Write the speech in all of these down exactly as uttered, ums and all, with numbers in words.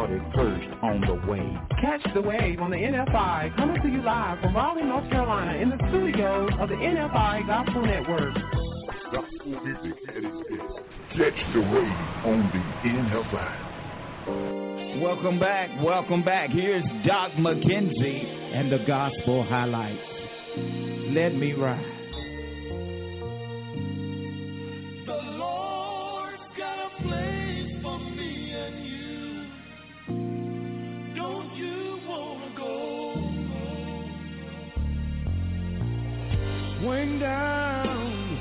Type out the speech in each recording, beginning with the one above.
started first on the wave. Catch the wave on the N F I, coming to you live from Raleigh, North Carolina, in the studios of the N F I Gospel Network. Catch the wave on the N F I. Welcome back, welcome back. Here's Doc McKenzie and the Gospel Highlights. Let me ride. The Lord's got a place for me and you. Don't you wanna go? Swing down,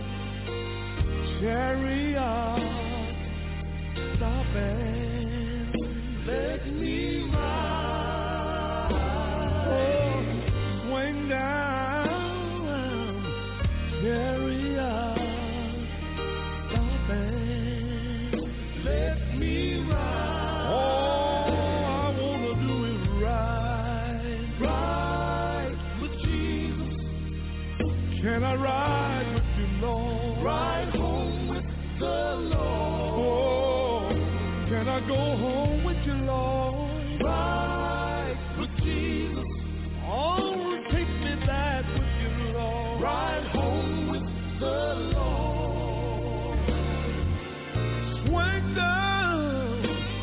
chariot, stop and let me ride. Oh, swing down, chariot, stop and let me ride. Oh, I wanna do it right, right with Jesus. Can I ride with you, Lord? Ride home with the Lord. Oh, can I go home with you, Lord? Ride with Jesus. Oh, take me back with you, Lord. Ride home with the Lord. Swing down,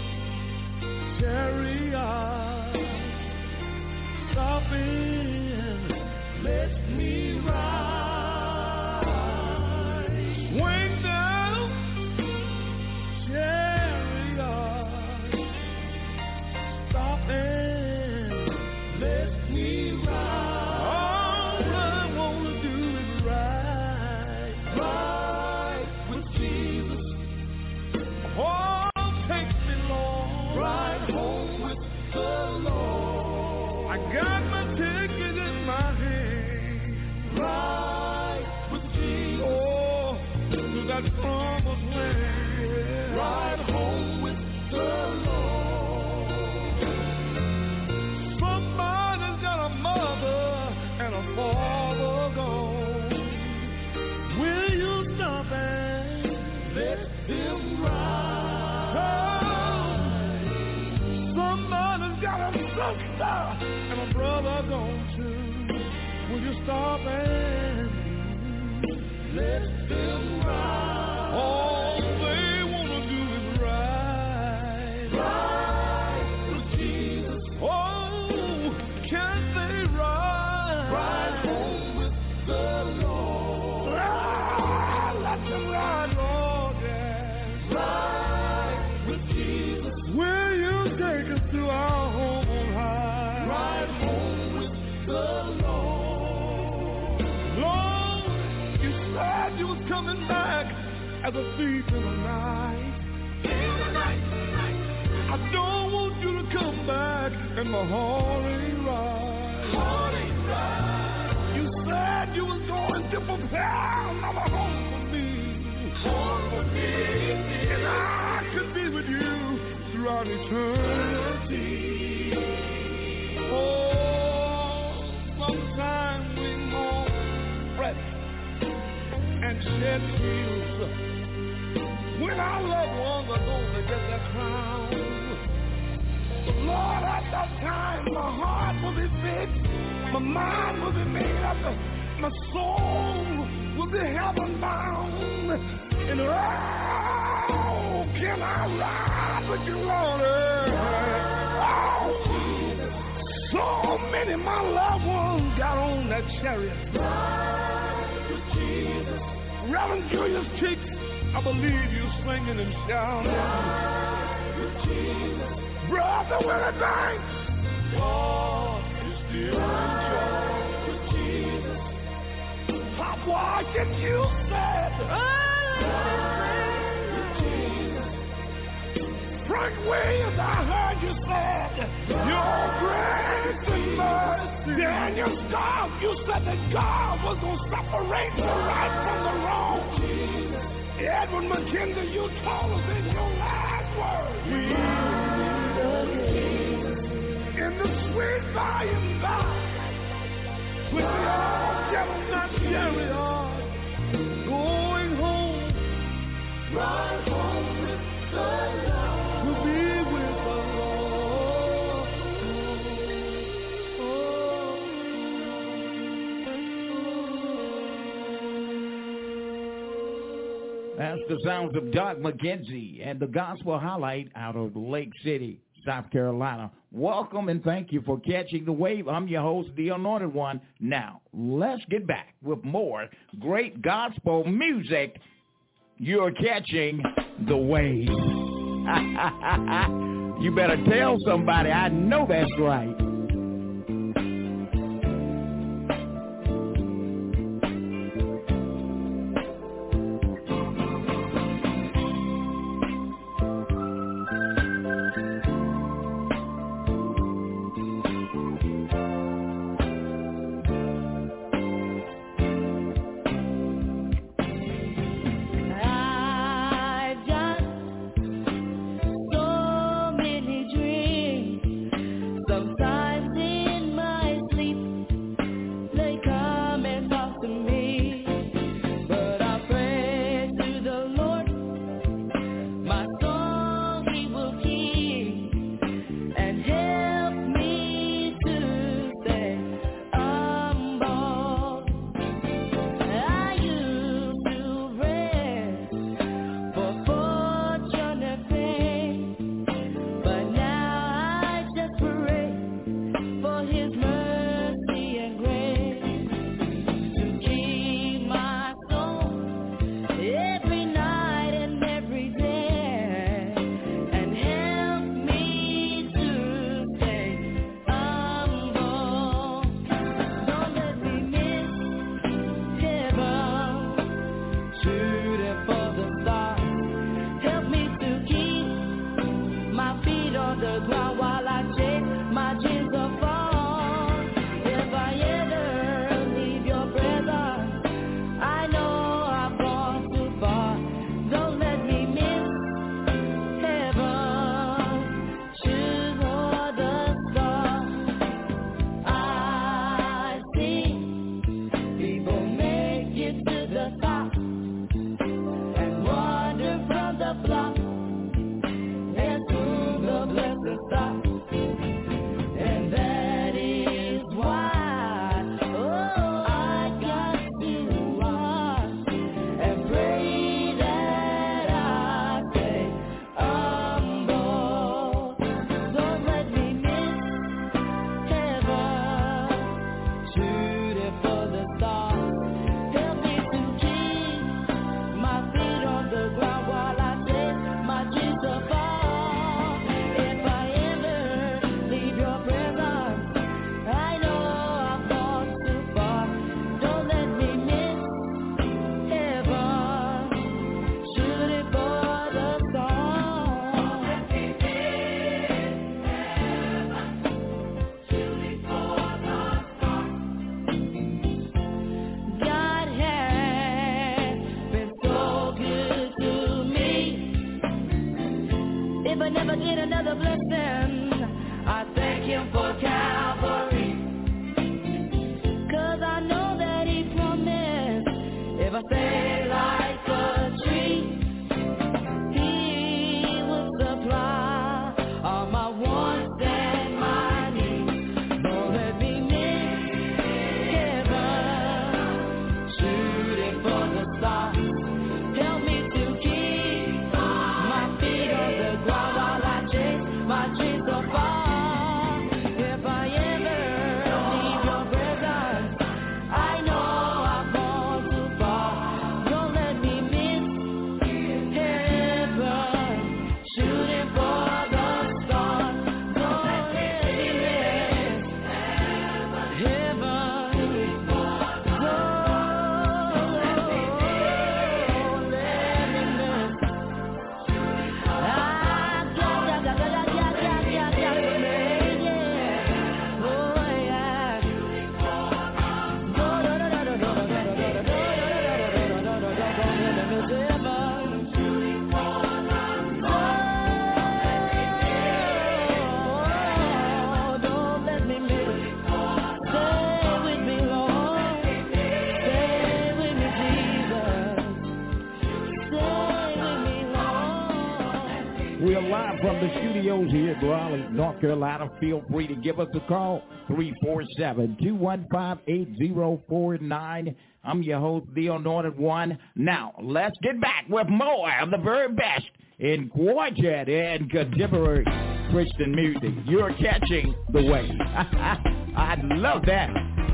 chariot, stop in, let me ride. Swing down, chariot, stop and let me ride. All I wanna do is ride, ride with Jesus. Oh, take me, Lord, ride home with the Lord. I got my ticket in my hand, ride with Jesus. Oh, to that promised land, ride home with the Lord. Somebody's got a mother and a father gone. Will you stop and let them ride? Somebody's got a sister and a brother gone too. Will you stop and let them ride? All they wanna do is ride, ride with Jesus. Oh, can't they ride? Ride home with the Lord. Ah, let them ride, Lord, yeah. Ride with Jesus. Will you take us to our home on high? Ride home with the Lord. Lord, you said you was coming back as a thief in the night. In the night, night. I don't want you to come back in my holy ride. Holy ride. You said you was going to prepare another home for me. Home for me. And I could be with you throughout eternity. Oh, sometimes we mourn, fret, and shed tears when our loved ones are going to get that crown. But Lord, at that time, my heart will be fixed, my mind will be made up, my soul will be heaven bound. And oh, can I ride with you, Lord? Oh, so many of my loved ones got on that chariot. Ride with Jesus. Reverend Julius Cheeks, I believe you singing and shouting. Ride with Jesus. Brother Willie Banks, God is still in charge with Jesus. Pop Washington, you said, ride with Jesus. Frank Williams, I heard you said, your grace and mercy. Daniel Stark, you said that God was going to separate the right from the wrong. Edward McKenzie, you told us in your last words, we need a king in the sweet by and by, with the old gentleman chariot going home, right home with the Lord, to be with the Lord. That's the sounds of Doug McKenzie and the Gospel Highlight out of Lake City, South Carolina. Welcome and thank you for catching the wave. I'm your host, the Anointed One. Now, let's get back with more great gospel music. You're catching the wave. You better tell somebody. I know that's right. We're live from the studios here in Raleigh, North Carolina. Feel free to give us a call. three four seven, two one five, eight zero four nine. I'm your host, the Anointed One. Now, let's get back with more of the very best in quartet and contemporary Christian music. You're catching the wave. I love that.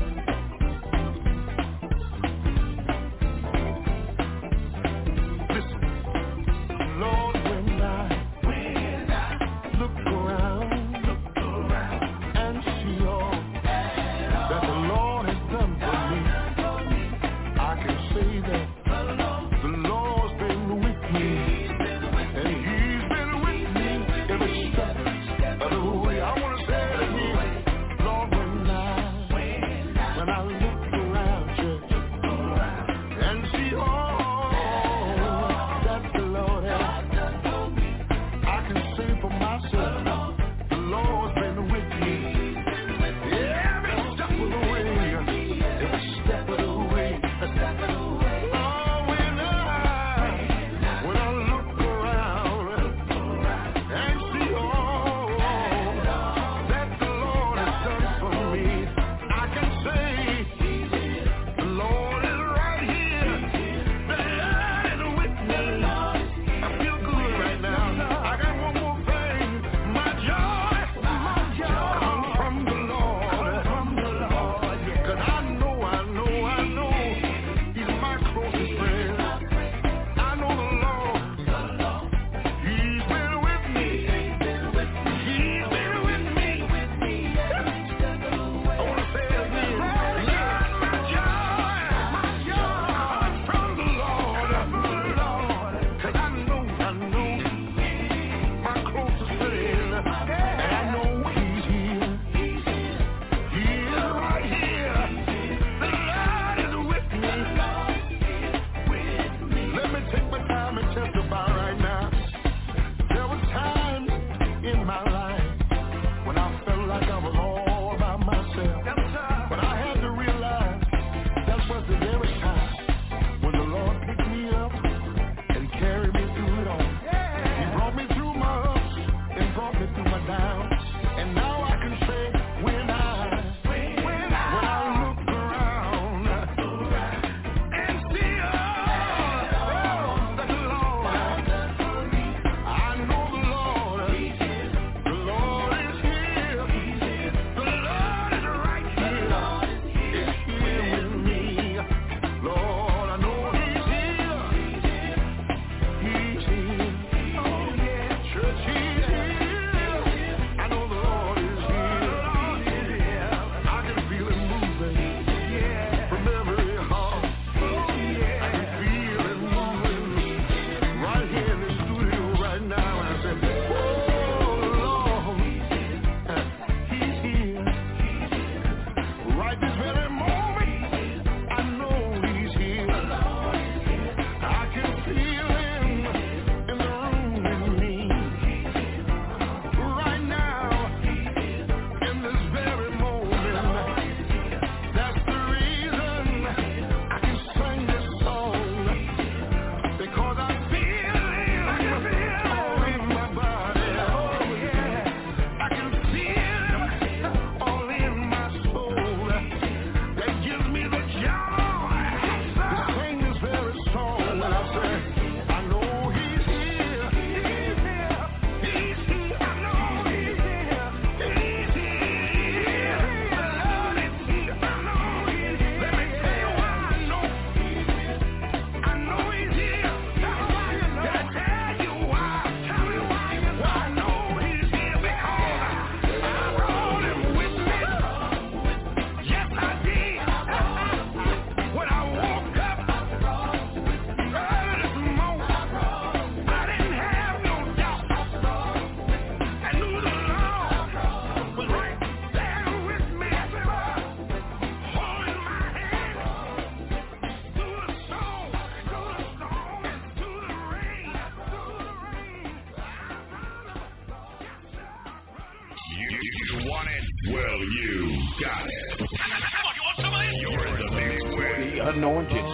Anointed.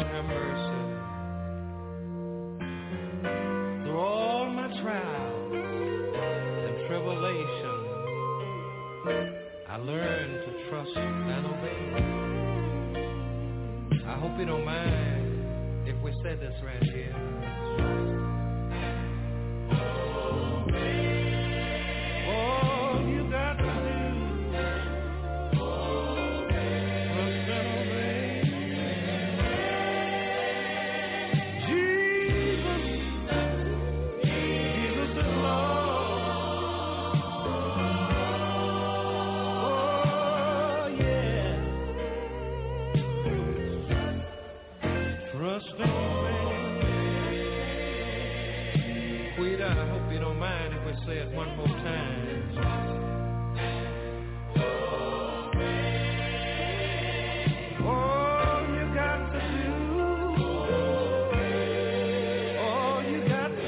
Through all my trials and tribulations, I learned to trust hope you don't mind if we say this right here. All you got to do, trust and obey. Jesus, Jesus is Lord. Oh yeah, trust and obey. Sweetheart, I hope you don't mind if we say it one more time. All you got to do, all you got to do,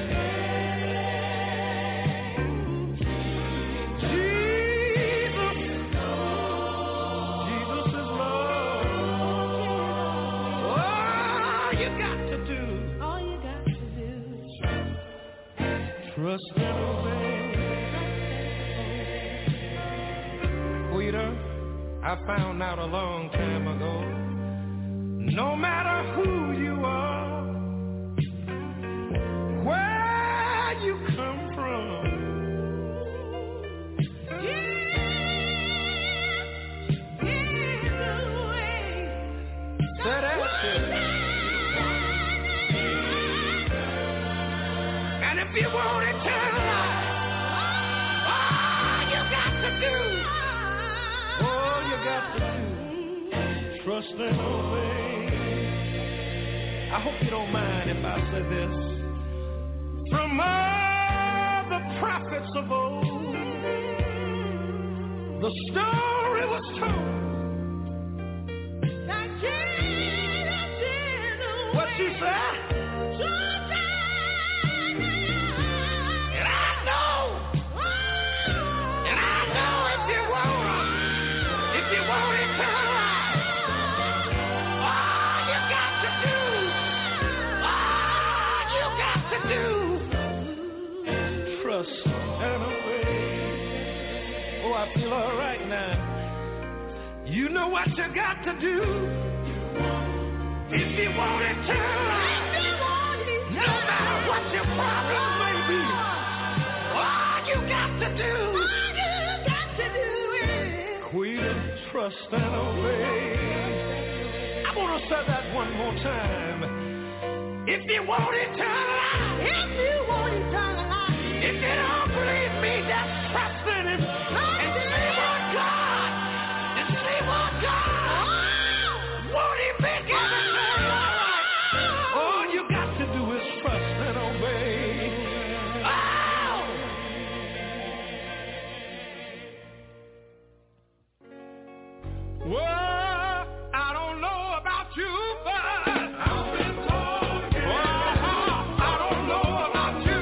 Jesus, Jesus is Lord. All you got to do, All you got to do, trust and obey. Sweeter, I found out a long time ago, no matter who you are, where you come from, say that shit. And if you want eternal life, all you got to do, all you got to do, trust and obey. I hope you don't mind if I say this. From all the prophets of old, the story was told. What you say? And I know, and I know if you want, if you want eternal life, all you got to do, all you got to do, trust and obey. Oh, I feel all right now. You know what you got to do. If you want eternal life, no matter what your problems may be, all you got to do, quit and trust and obey. I'm gonna say that one more time. If you want eternal life, if you want eternal life, if you don't believe me, just trust in Him and see what God, and see what God, won't He make everything all right? All you got to do is trust and obey. Oh! Well, I don't know about you, but I've been talking. Oh, I don't know about you.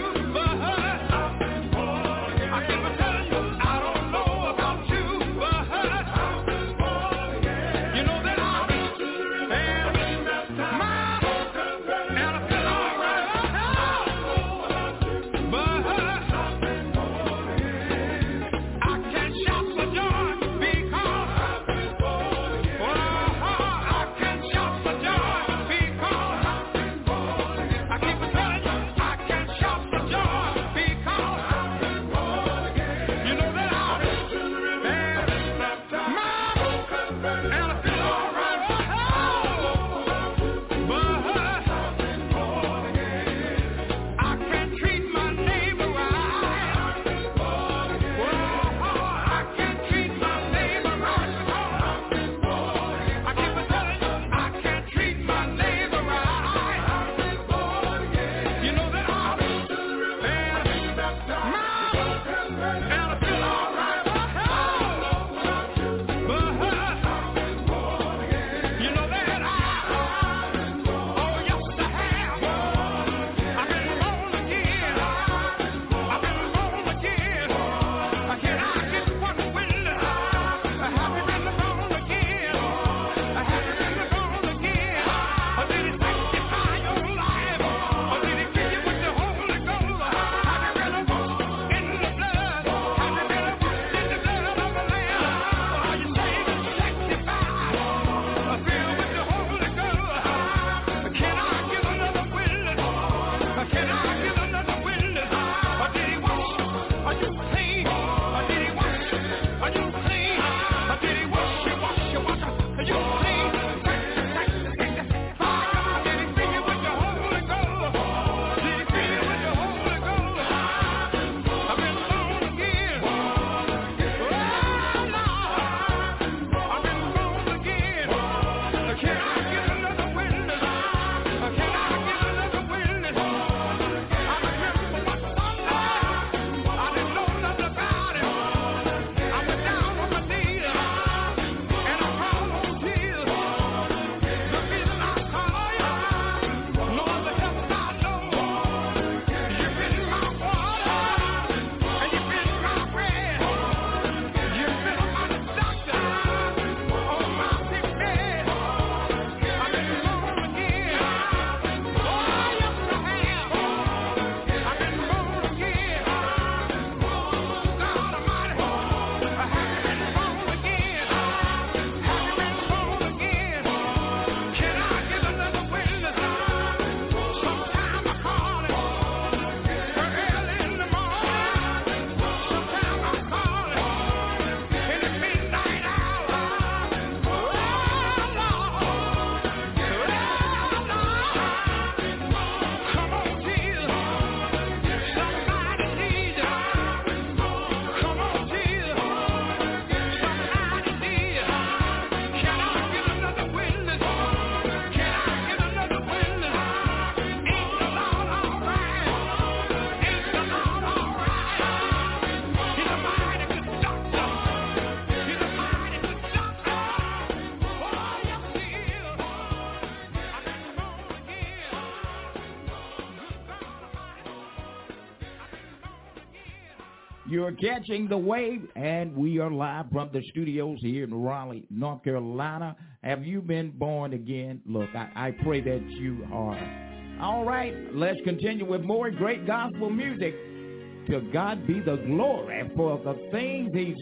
You're catching the wave, and we are live from the studios here in Raleigh, North Carolina. Have you been born again? Look, I, I pray that you are. All right, let's continue with more great gospel music. To God be the glory for the things he's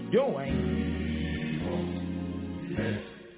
doing. Yes.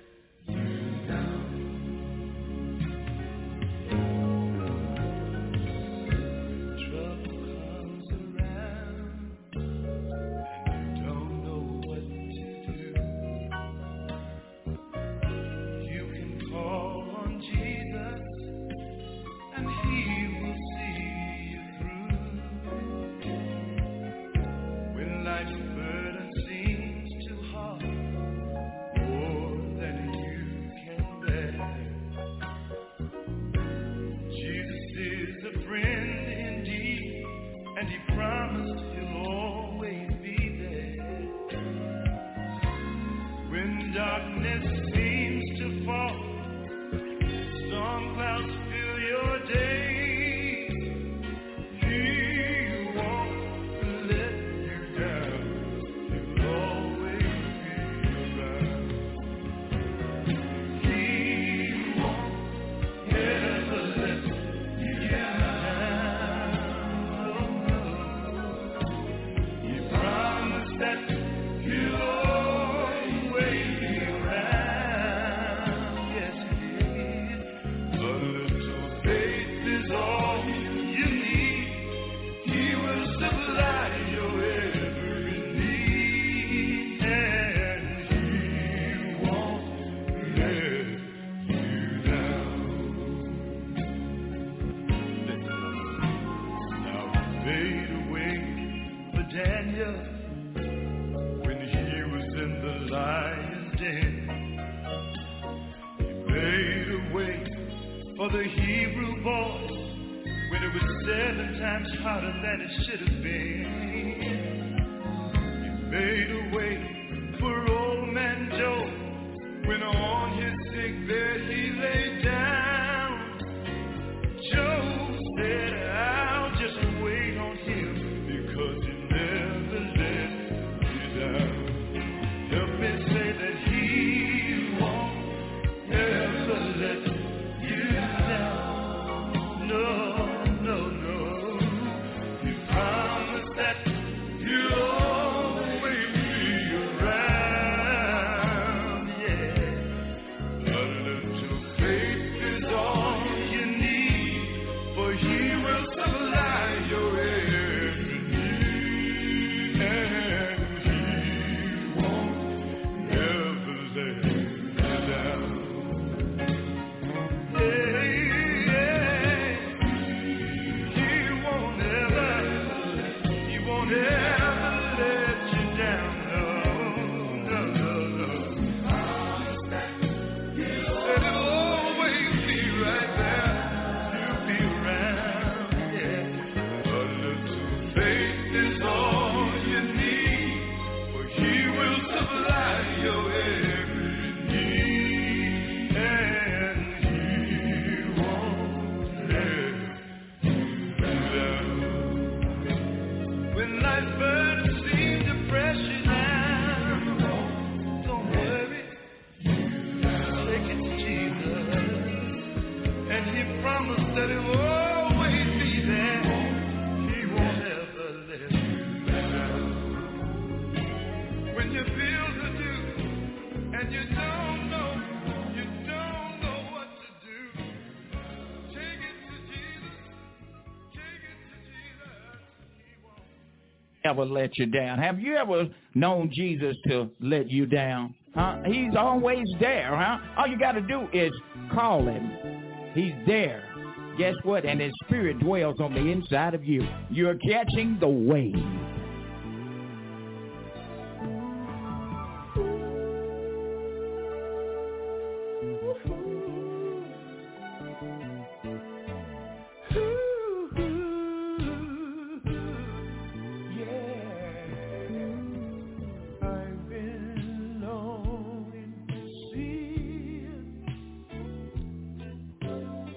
Ever let you down? Have you ever known Jesus to let you down? Huh? He's always there, huh? All you got to do is call him. He's there. Guess what? And his spirit dwells on the inside of you. You're catching the wave.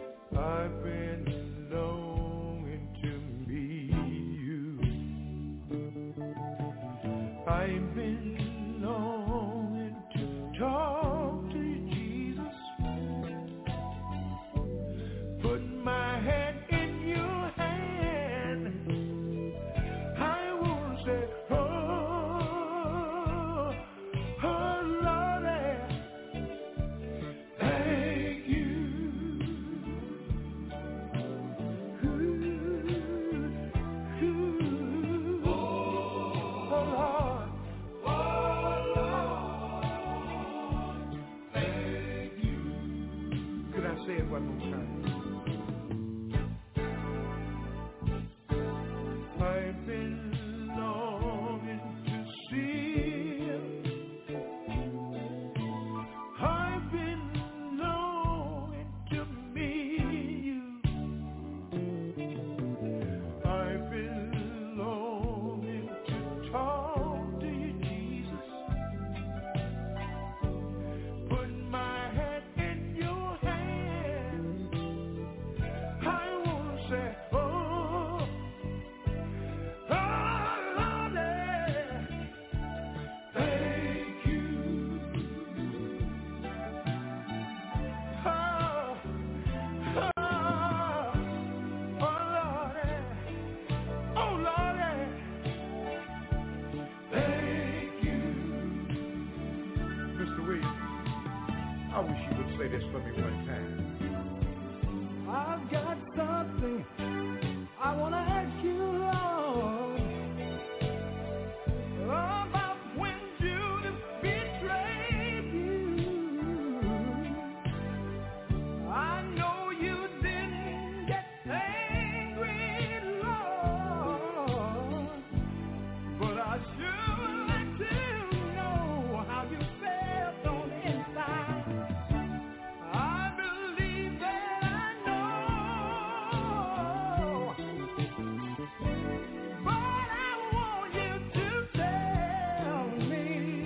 I've been longing to meet you. I've been longing to talk to you, Jesus. Put my hand in your hand. I won't say, oh, oh, Lordy, thank you. Ooh, ooh, oh, Lord, oh, Lord, thank you. Could I say it one more time? I've been longing to see you. I've been longing to meet you. I've been longing to talk to you, Jesus. Put my hand in your hand. I want to say, oh, oh, Lordy, thank you. Oh, oh, oh, Lordy, oh, Lordy, thank you. Mister Williams, I wish you would say this for me one time. I've got something I want to ask you, Lord, about when Judas betrayed you. I know you didn't get angry, Lord, but I sure like to know how you felt on the inside. I believe that I know, but I want you to tell me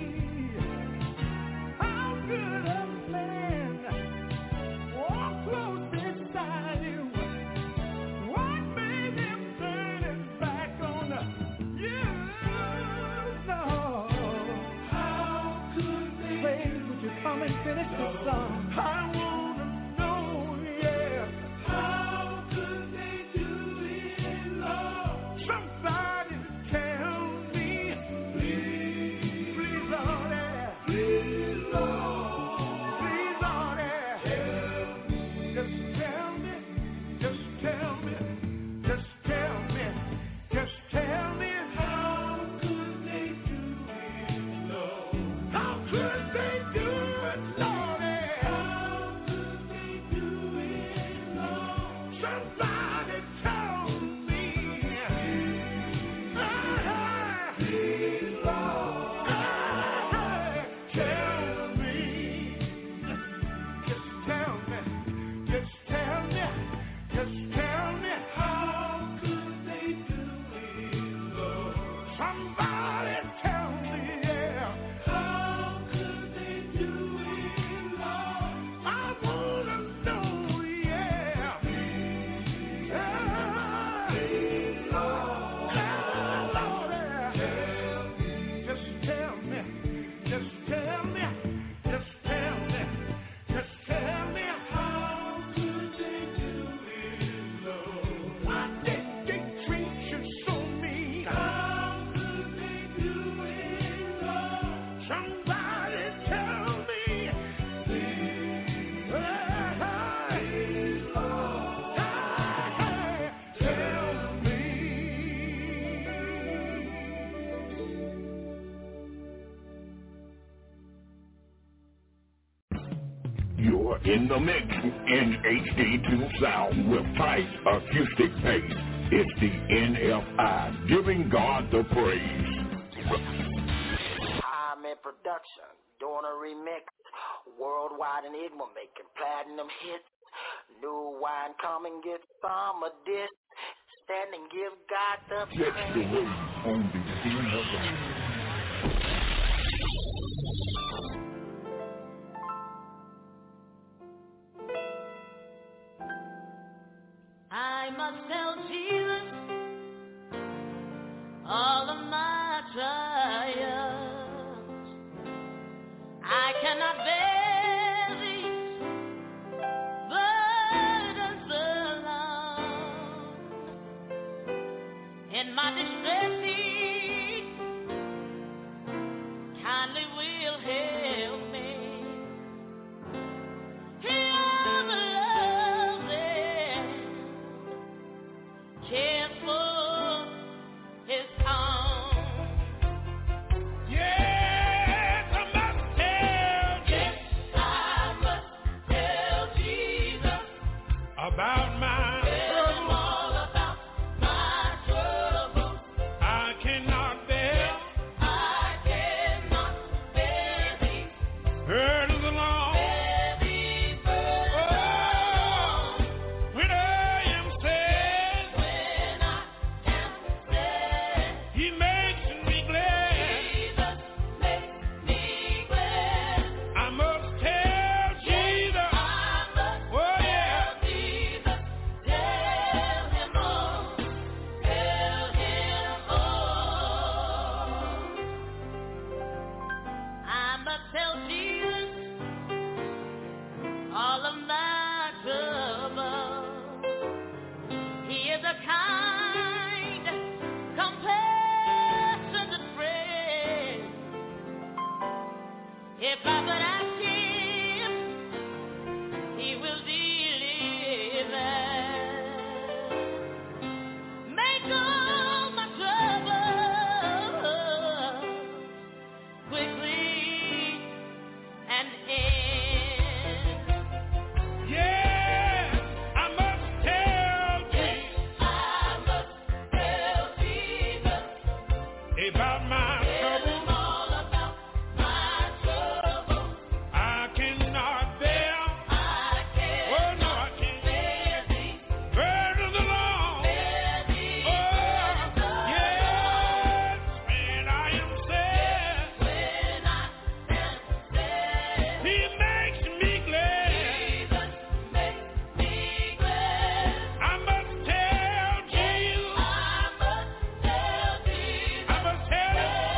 how could a man walk close beside you? What made him turn his back on you? No. How could they? Please, would you come and finish the song? I want to know, yeah. How could they do it, Lord? Somebody tell me, please, please, Lord, please, Lord, please, Lord, just tell me, just tell me, just tell me, just tell me, how could they do it, Lord? How could they do it, Lord? How could they do it, Lord? Somebody tell me. Ah, please, Lord. Ah, tell me. Just tell me. Just tell me. Just tell me. How could they do it, Lord? Somebody tell me, yeah. How could they do it, Lord? I wanna know, yeah. Ah, please, Lord. Ah, Lord, just tell me. Just tell me. Just tell me. Just tell me. How could they do it, Lord? Why did they treat you so mean? How could they do it, Lord? Somebody tell me. Please, Lord. Tell me. You're in the mix in H D two sound with tight acoustic bass. It's the N F I, giving God the praise. I'm in production, doing a remix, worldwide enigma, making platinum hits. New wine, come and get some of this. Stand and give God the Catch the praise. wave on the N F I. I must tell Jesus all of my trials. cannot bear these burdens alone. In my distress, He kindly will help me. He loves them, cares for His own. Yes, I must tell Yes, I must tell Jesus about my tell him all about my troubles. I cannot bear I cannot bear these burdens alone. heavy burdens Oh, when I am sad, when I am sad. He makes me glad. Jesus makes me glad. I must tell Jesus. I must Oh yeah. tell Jesus, tell him all, tell him all. I must tell Jesus all of my troubles. He is a kind, compassionate friend. If I but ask him, he will deliver. Make all my troubles quickly and end. Yes, I must tell Jesus I must tell Jesus, about my tell him troubles. all about my troubles. I cannot bear. I can't Oh no, I can't. bear these Burdens alone. bear these Oh, burdens yes, when I am sad, when I am sad. He makes me glad. Jesus makes me glad. I must tell Jesus. I must tell Jesus, I must tell him.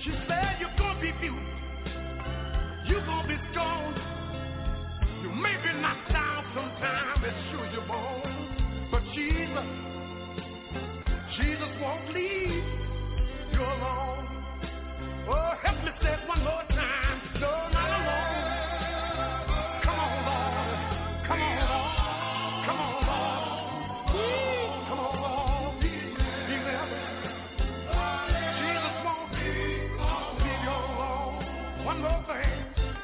She said you're gonna be beautiful. You're gonna be strong. You may be knocked down sometime, it's sure you're born. But Jesus, Jesus won't leave you alone. Oh, help me say it one more time. No, not alone. Come on, Lord. Come on, Lord. Come on, Lord. Come on, Lord. Be there. Jesus won't leave you alone. One more thing.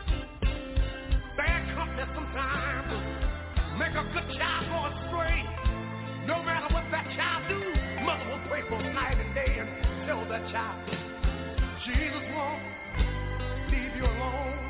Bad company sometimes make a good child go astray. No matter what that child do, mother will pray for night and day and tell that child, Jesus won't leave you alone.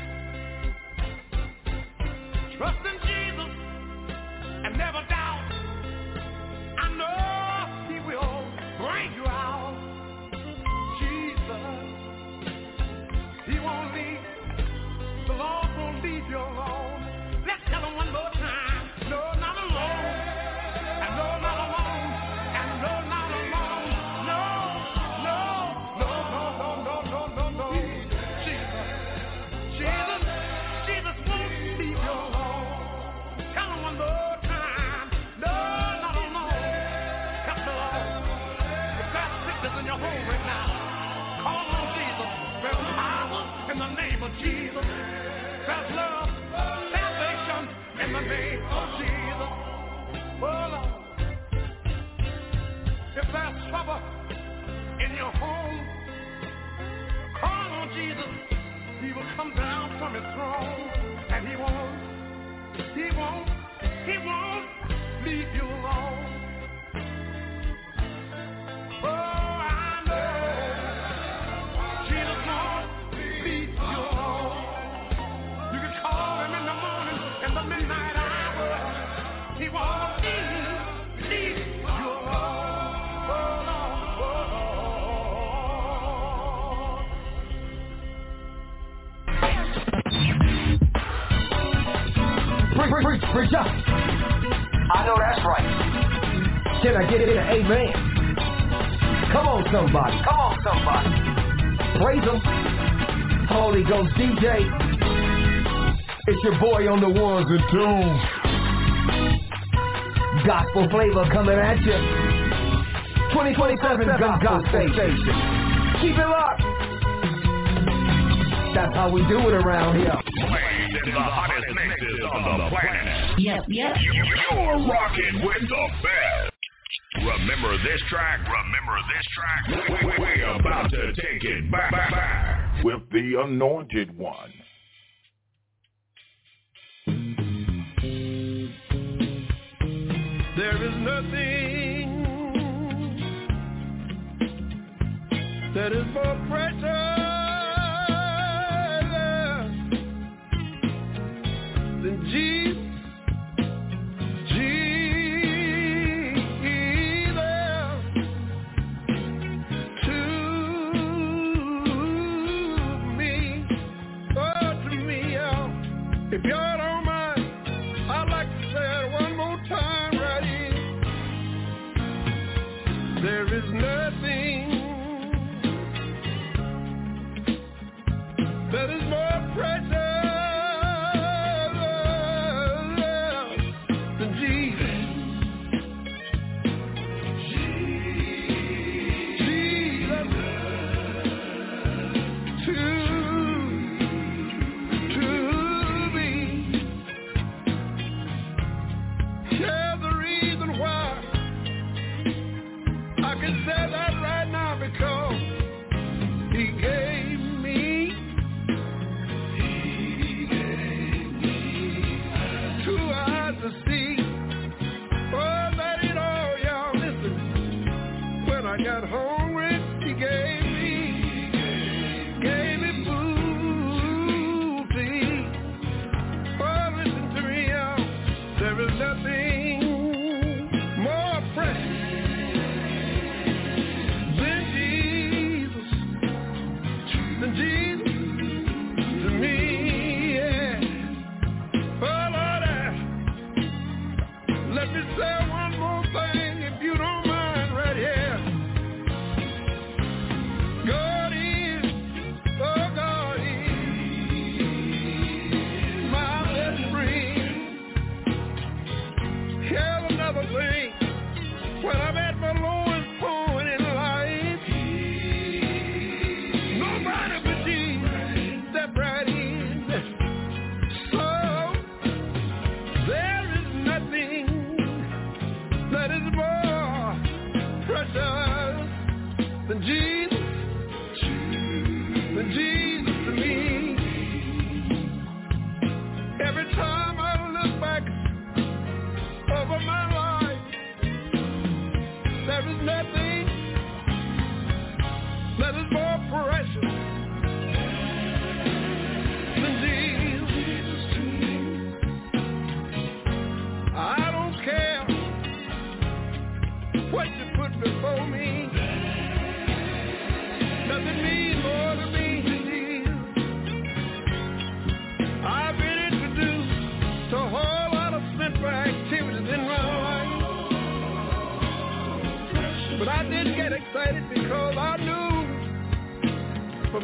Trust in Jesus and never doubt. I know He will bring you out. Jesus, He won't leave. The Lord won't leave you alone. Let's tell Him one more time. No, not alone. And no, not alone. And no, not alone. No, no, no, no, no, no, no, no, no. Jesus, Jesus, Jesus won't leave you alone. Tell Him one more time. No, not alone. Help the Lord. You've got sickness in your home right now. Call on Jesus. There's power in the name of Jesus. There's love, salvation in the name of Jesus. Oh, Lord. If there's trouble in your home, call on Jesus. He will come down from His throne, and He won't, He won't, He won't leave you alone. Oh, I know Jesus won't leave you alone. You can call Him in the morning, in the midnight hour. He won't leave, leave you alone. Oh, Lord, oh, Preach, preach, preach up. I know that's right. Can I get it in an amen? Come on, somebody. Come on, somebody. Praise Him. Holy Ghost D J. It's your boy on the ones and twos. Gospel flavor coming at you. twenty twenty-seven Gospel Station. Keep it locked. That's how we do it around here. Playing in the hottest mixes on the planet. Yep, yep. You're rocking with the best. Remember this track? Remember this track? We- We're about to take it back, back, back with the Anointed One. there is nothing that is more precious than Jesus. If y'all don't mind, I'd like to say it one more time right here.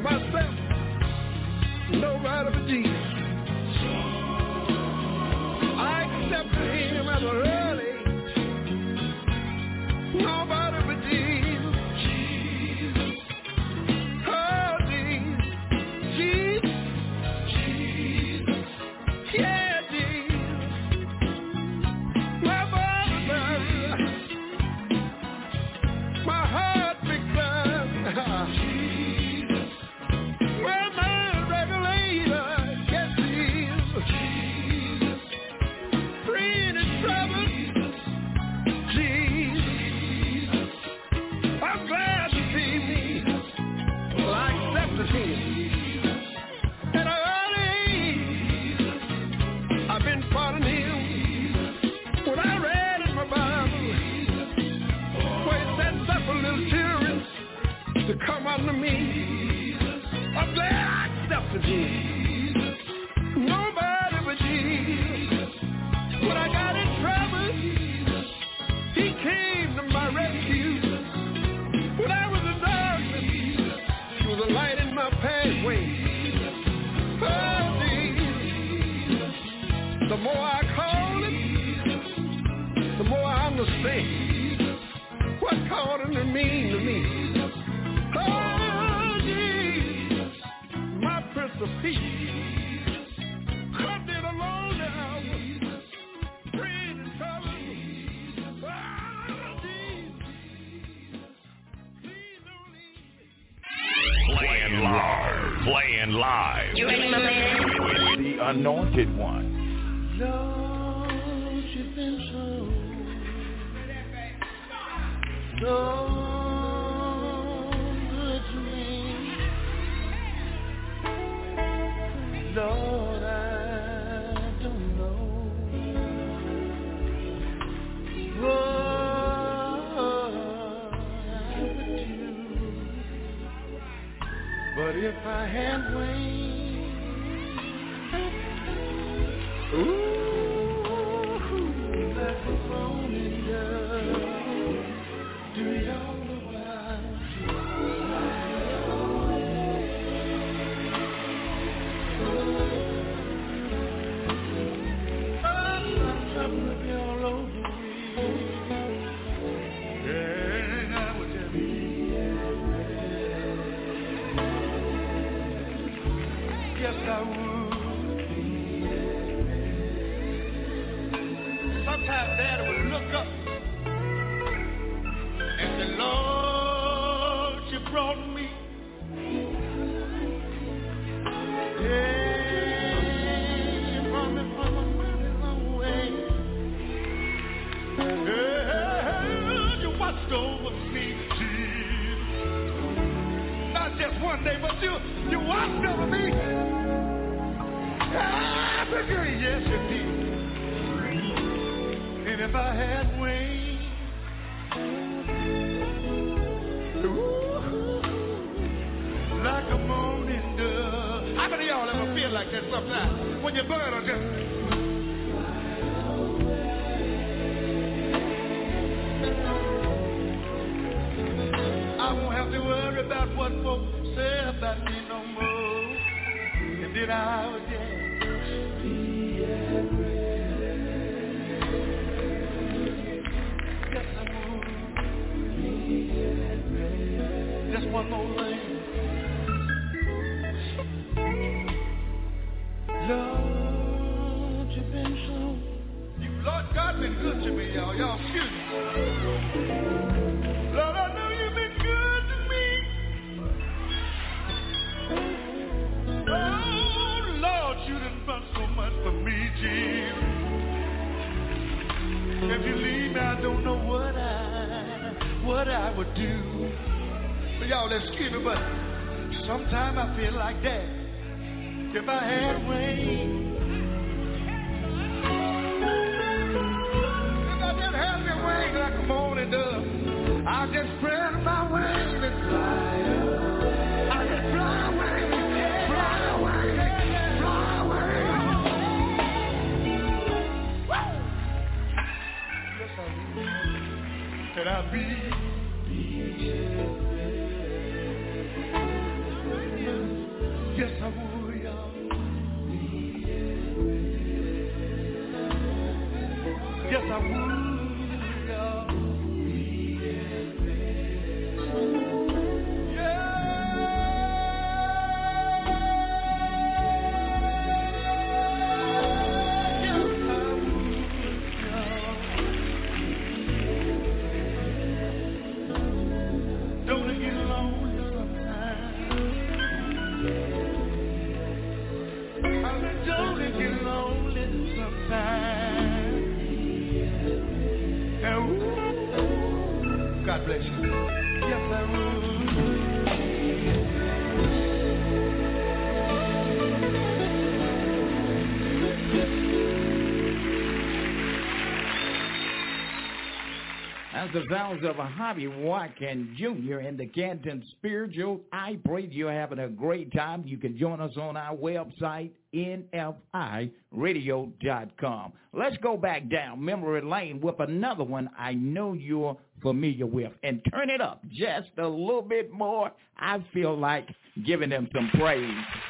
myself, nobody but Jesus. I accepted him as a early, nobody but Jesus. Oh, Jesus, Jesus, Jesus, yeah, Jesus. My body burns, my heart becomes Jesus. Well, my regulator, yes, Jesus. Jesus. Free in trouble, Jesus. I'm glad to see me. Well, I accepted him. At an early age, I've been following him. When I read in my Bible, where it said, suffer little children to come unto me, I'm glad I accepted him. Nobody but Jesus. When I got in trouble, he came to my rescue. When I was in darkness, he was a light in my pathway. Oh, Jesus. The more I call him, the more I understand what calling him mean to me. Oh, Jesus, my Prince of Peace. Come in alone now, friend and trouble. Oh, Jesus, please don't leave me. Playing live. Playing live. You ain't my man. The Anointed One. Lord, you've been so, so good to me. Lord, I don't know what I would do, but if I had wings, ooh, like a morning dove, do y'all know how to fly away? I'm trouble if y'all over me. Yeah, I would tell you. Yes, I would. Sometimes Daddy would look up and say, Lord, you brought me. Yeah, you brought me from a mighty long way. Yeah, you watched over me, Jesus. Not just one day, but you, you watched over me. Ah, yes, you did. And if I had wings, ooh, like a morning dove. How many of y'all ever feel like that sometimes? When your bird are just... I won't have to worry about what folks say about me no more. And then I would just be at rest. Just one more thing. Lord, you've been so. You, Lord God, been good to me, y'all. Y'all, excuse me. Lord, I know you've been good to me. Oh, Lord, you done done so much for me, Jesus. If you leave me, I don't know what I, what I would do. But y'all, excuse me, but sometimes I feel like that. If I had wings, if I didn't have any wings like a morning dove, I'll just spread my wings and fly away. I just fly away, fly away, fly away. Yes, I will. Can I be? Yes, I would, y'all. God bless you. Yes, I will. As the sounds of a Hobby Watkins Junior in the Canton Spiritual, I pray you're having a great time. You can join us on our website, N F I radio dot com. Let's go back down memory lane with another one I know you're familiar with. And turn it up just a little bit more. I feel like giving them some praise.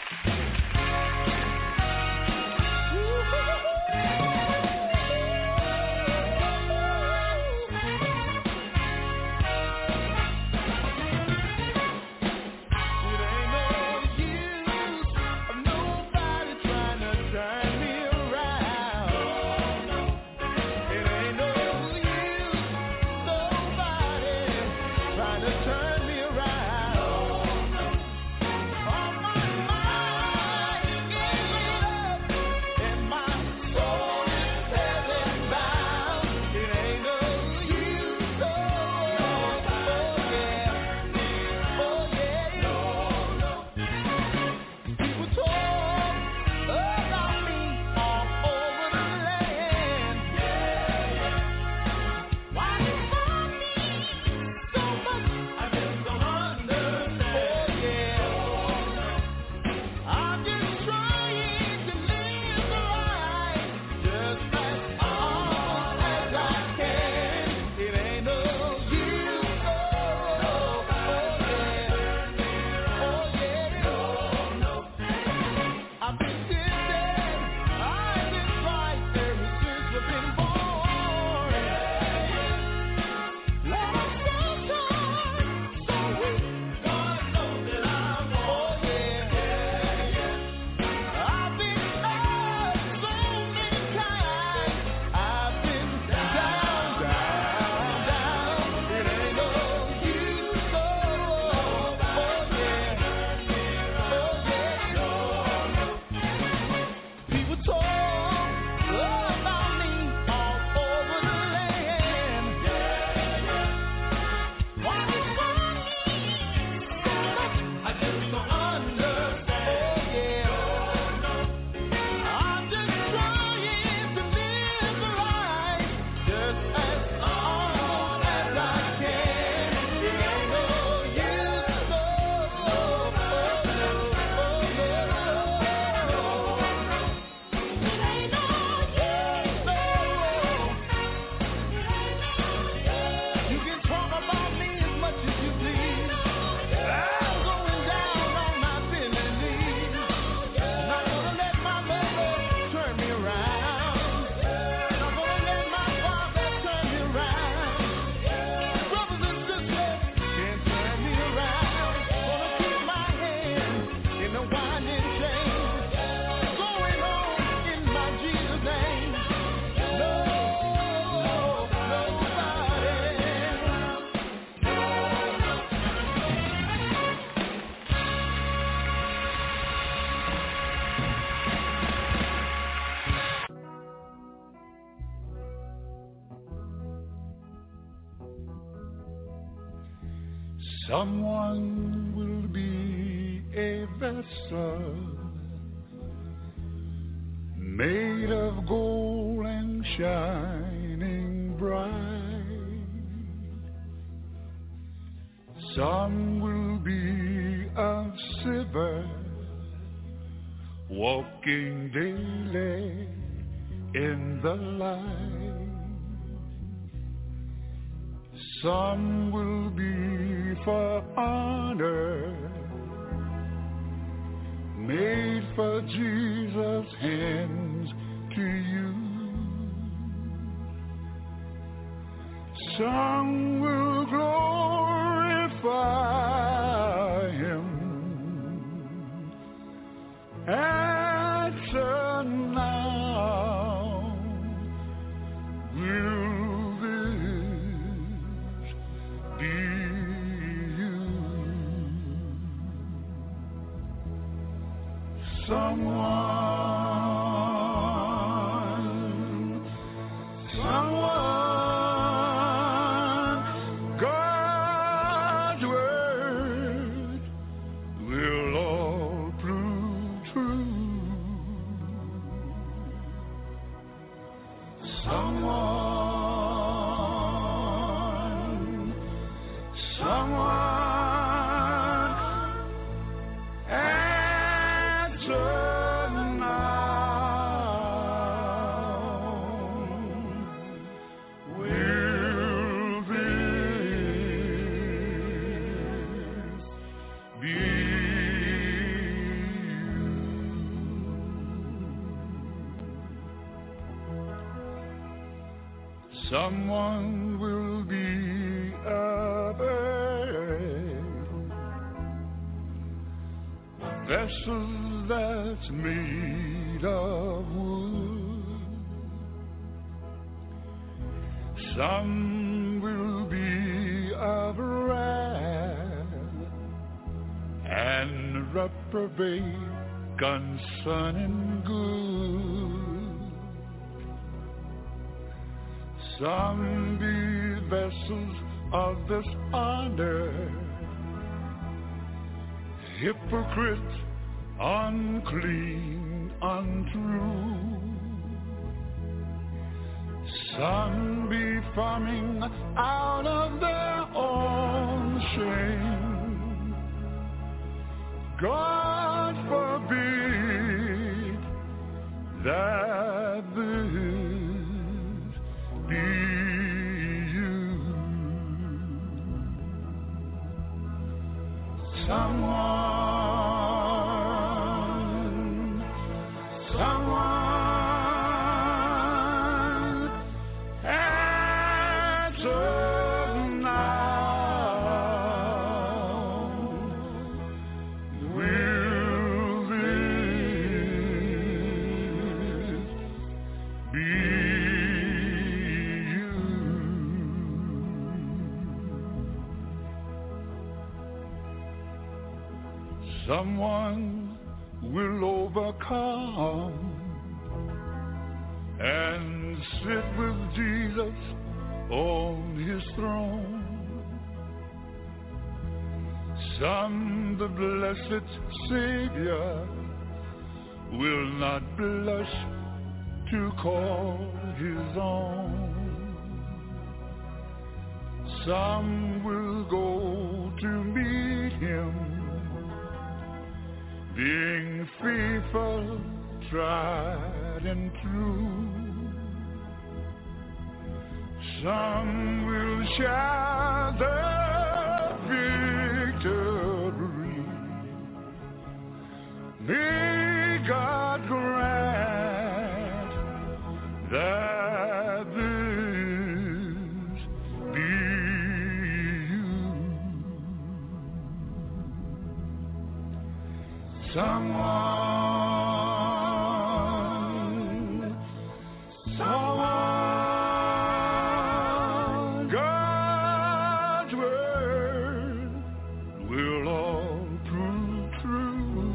Someone will be a vessel made of gold and shining bright. Some will be of silver, walking daily in the light. Some will be for honor, made for Jesus' hands to use. Some will glorify him. Answer now, will this be you? Someone, someone, God's word will all prove true. Someone, someone, answer now. Will this be you? Someone will be a vessel that's made of wood. Some will be of wrath and reprobate concerning good. Some be vessels of dishonor, hypocrite, unclean, untrue. Some be forming out of their own shame. God forbid that this be you. Someone, someone, answer now. Will this be you? Someone will overcome and sit with Jesus on his throne. Some, the blessed Savior, will not blush to call his own. Some will go to meet him, being faithful, tried and true. Some will share the victory. May God grant that this be you. Someone, someone, God's word will all prove true.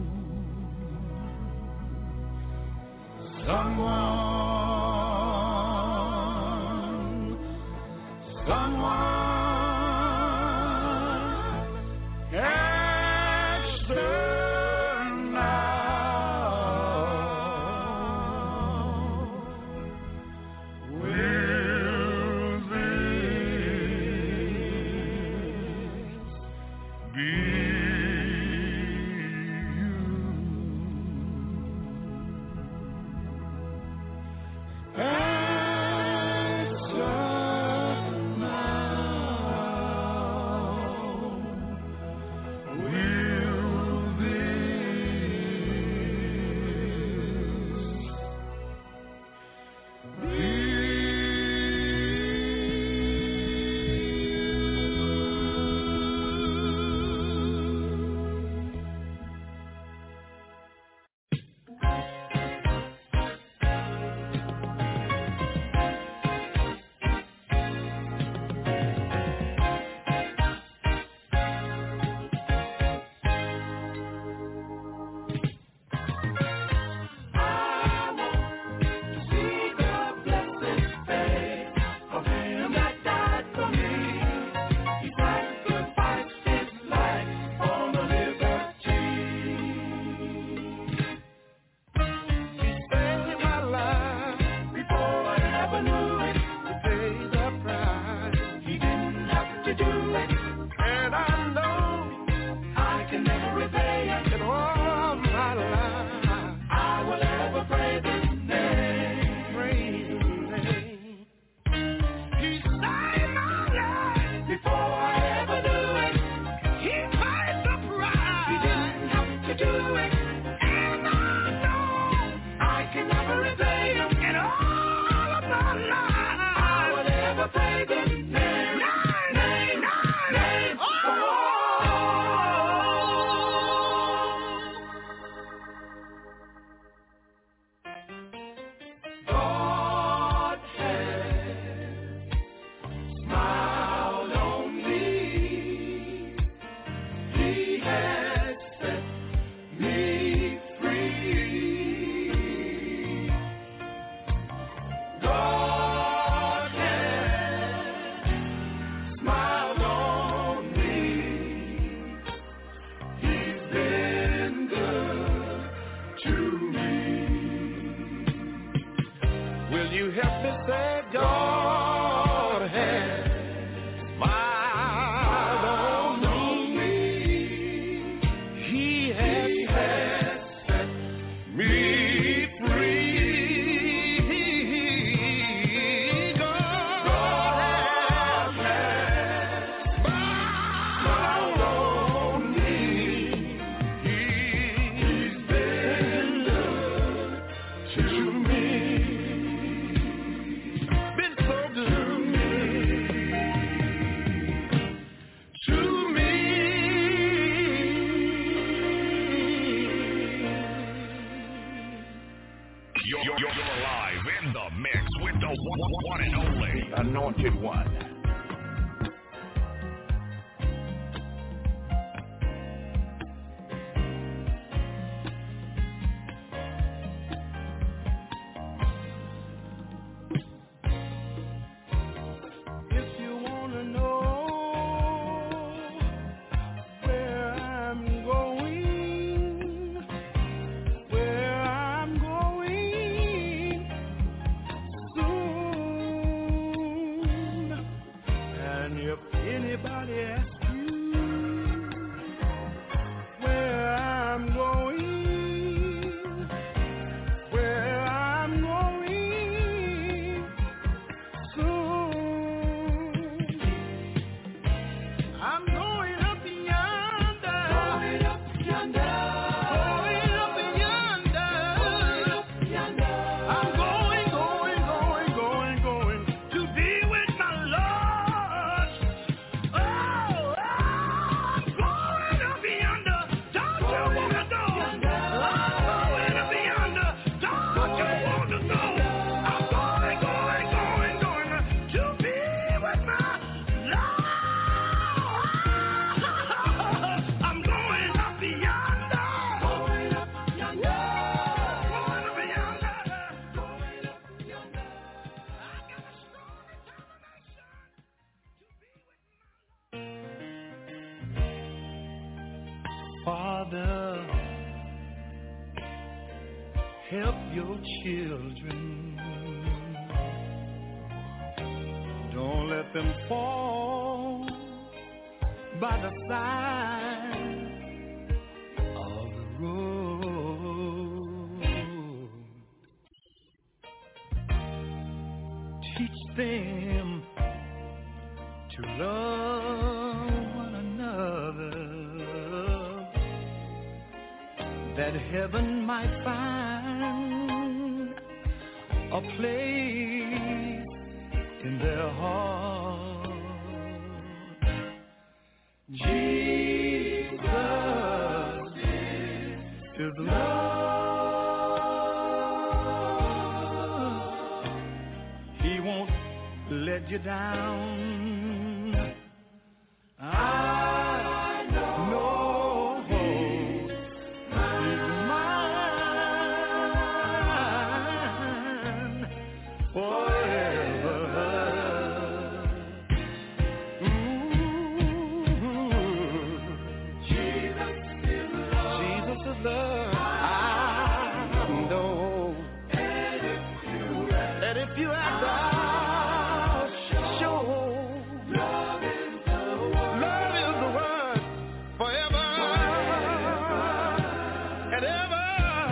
Someone, someone, answer. Answer now. to me. Will you help me say God has smiled on me? He has set me free. God has smiled on me. He's been good to me. Been so good to me. To me. You're, you're, you're live in the mix with the one, one and only Anointed One. If you wanna know where I'm going, where I'm going soon, and if anybody asks you where I'm going, where I'm going soon, I'm going up yonder, going up yonder, going up yonder, going up yonder. I'm going, going, going, going, going to be with my Lord. Oh, I'm going up yonder. Don't you wanna go? I'm going up yonder. Don't you wanna go? I'm going, going, going, going to be with my Lord. I'm going up yonder. Going up yonder. Going up yonder. Going up yonder. I got a strong determination to be with my Father, help your children. Don't let them fall by the side of the road. Teach them to love one another, that heaven might find a place in their heart. Jesus is love. He won't let you down. I know He's mine forever. Jesus is love. Jesus is love. I know. And if you ask, I'll show. Love is the word. Love is the word forever and ever.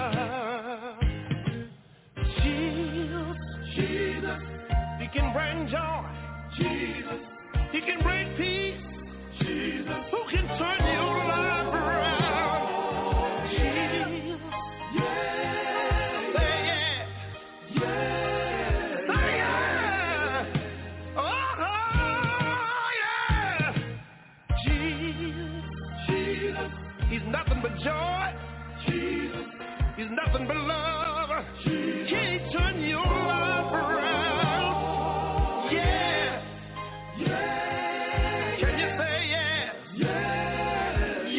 Jesus, Jesus, He can bring joy. Jesus, He can bring peace. Jesus, who can turn your life around? Jesus, yeah, say yeah, yeah, say yeah, oh yeah, Jesus, Jesus, He's nothing but joy. Jesus, He's nothing but love. Jesus, can He turn your life around? Yeah, yeah, can you say yeah? Yeah,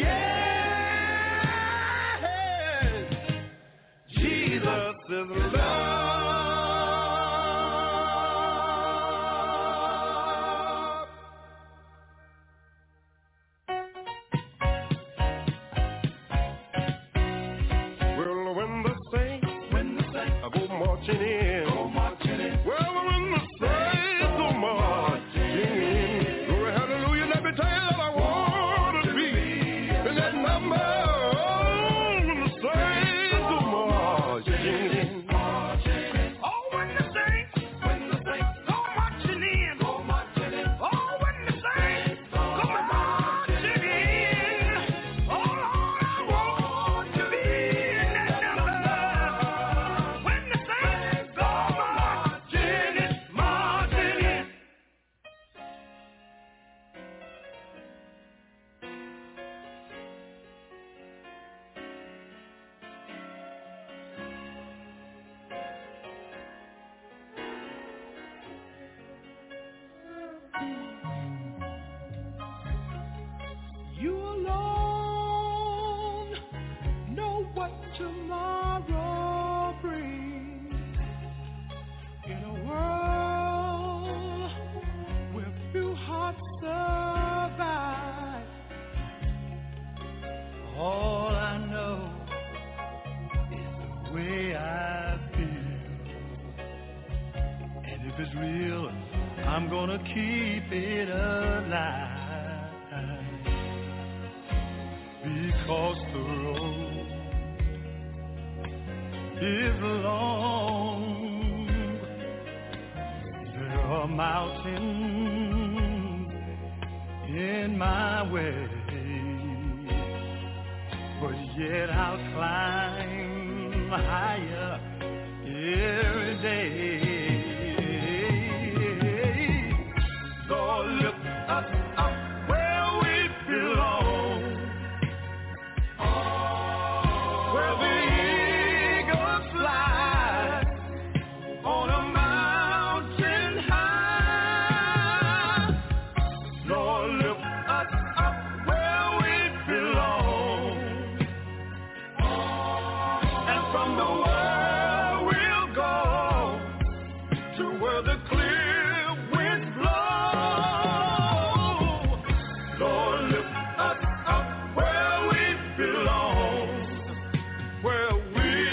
yeah, Jesus is love. Well, when the marching in. Go marching in. Well, when the saints go marching in. Glory, hallelujah. Let me tell you that I want to be in that number. When the saints go marching in. Oh, when the saints, when the saints go marching in. Go marching in. Oh, when the saints go marching in. Oh, Lord, I want to be in that number. When the saints go marching in, marching in. You alone know what tomorrow brings. In a world where few hearts survive, all I know is the way I feel. And if it's real, I'm gonna keep it alive. Because the road is long, there are mountains in my way, but yet I'll climb higher every day. Lord, look up, up where we belong. Where the eagles fly on a mountain high. Lord, look up, up where we belong. And from the world we'll go to where the clear winds blow. Lord, look up, up where we belong. Where we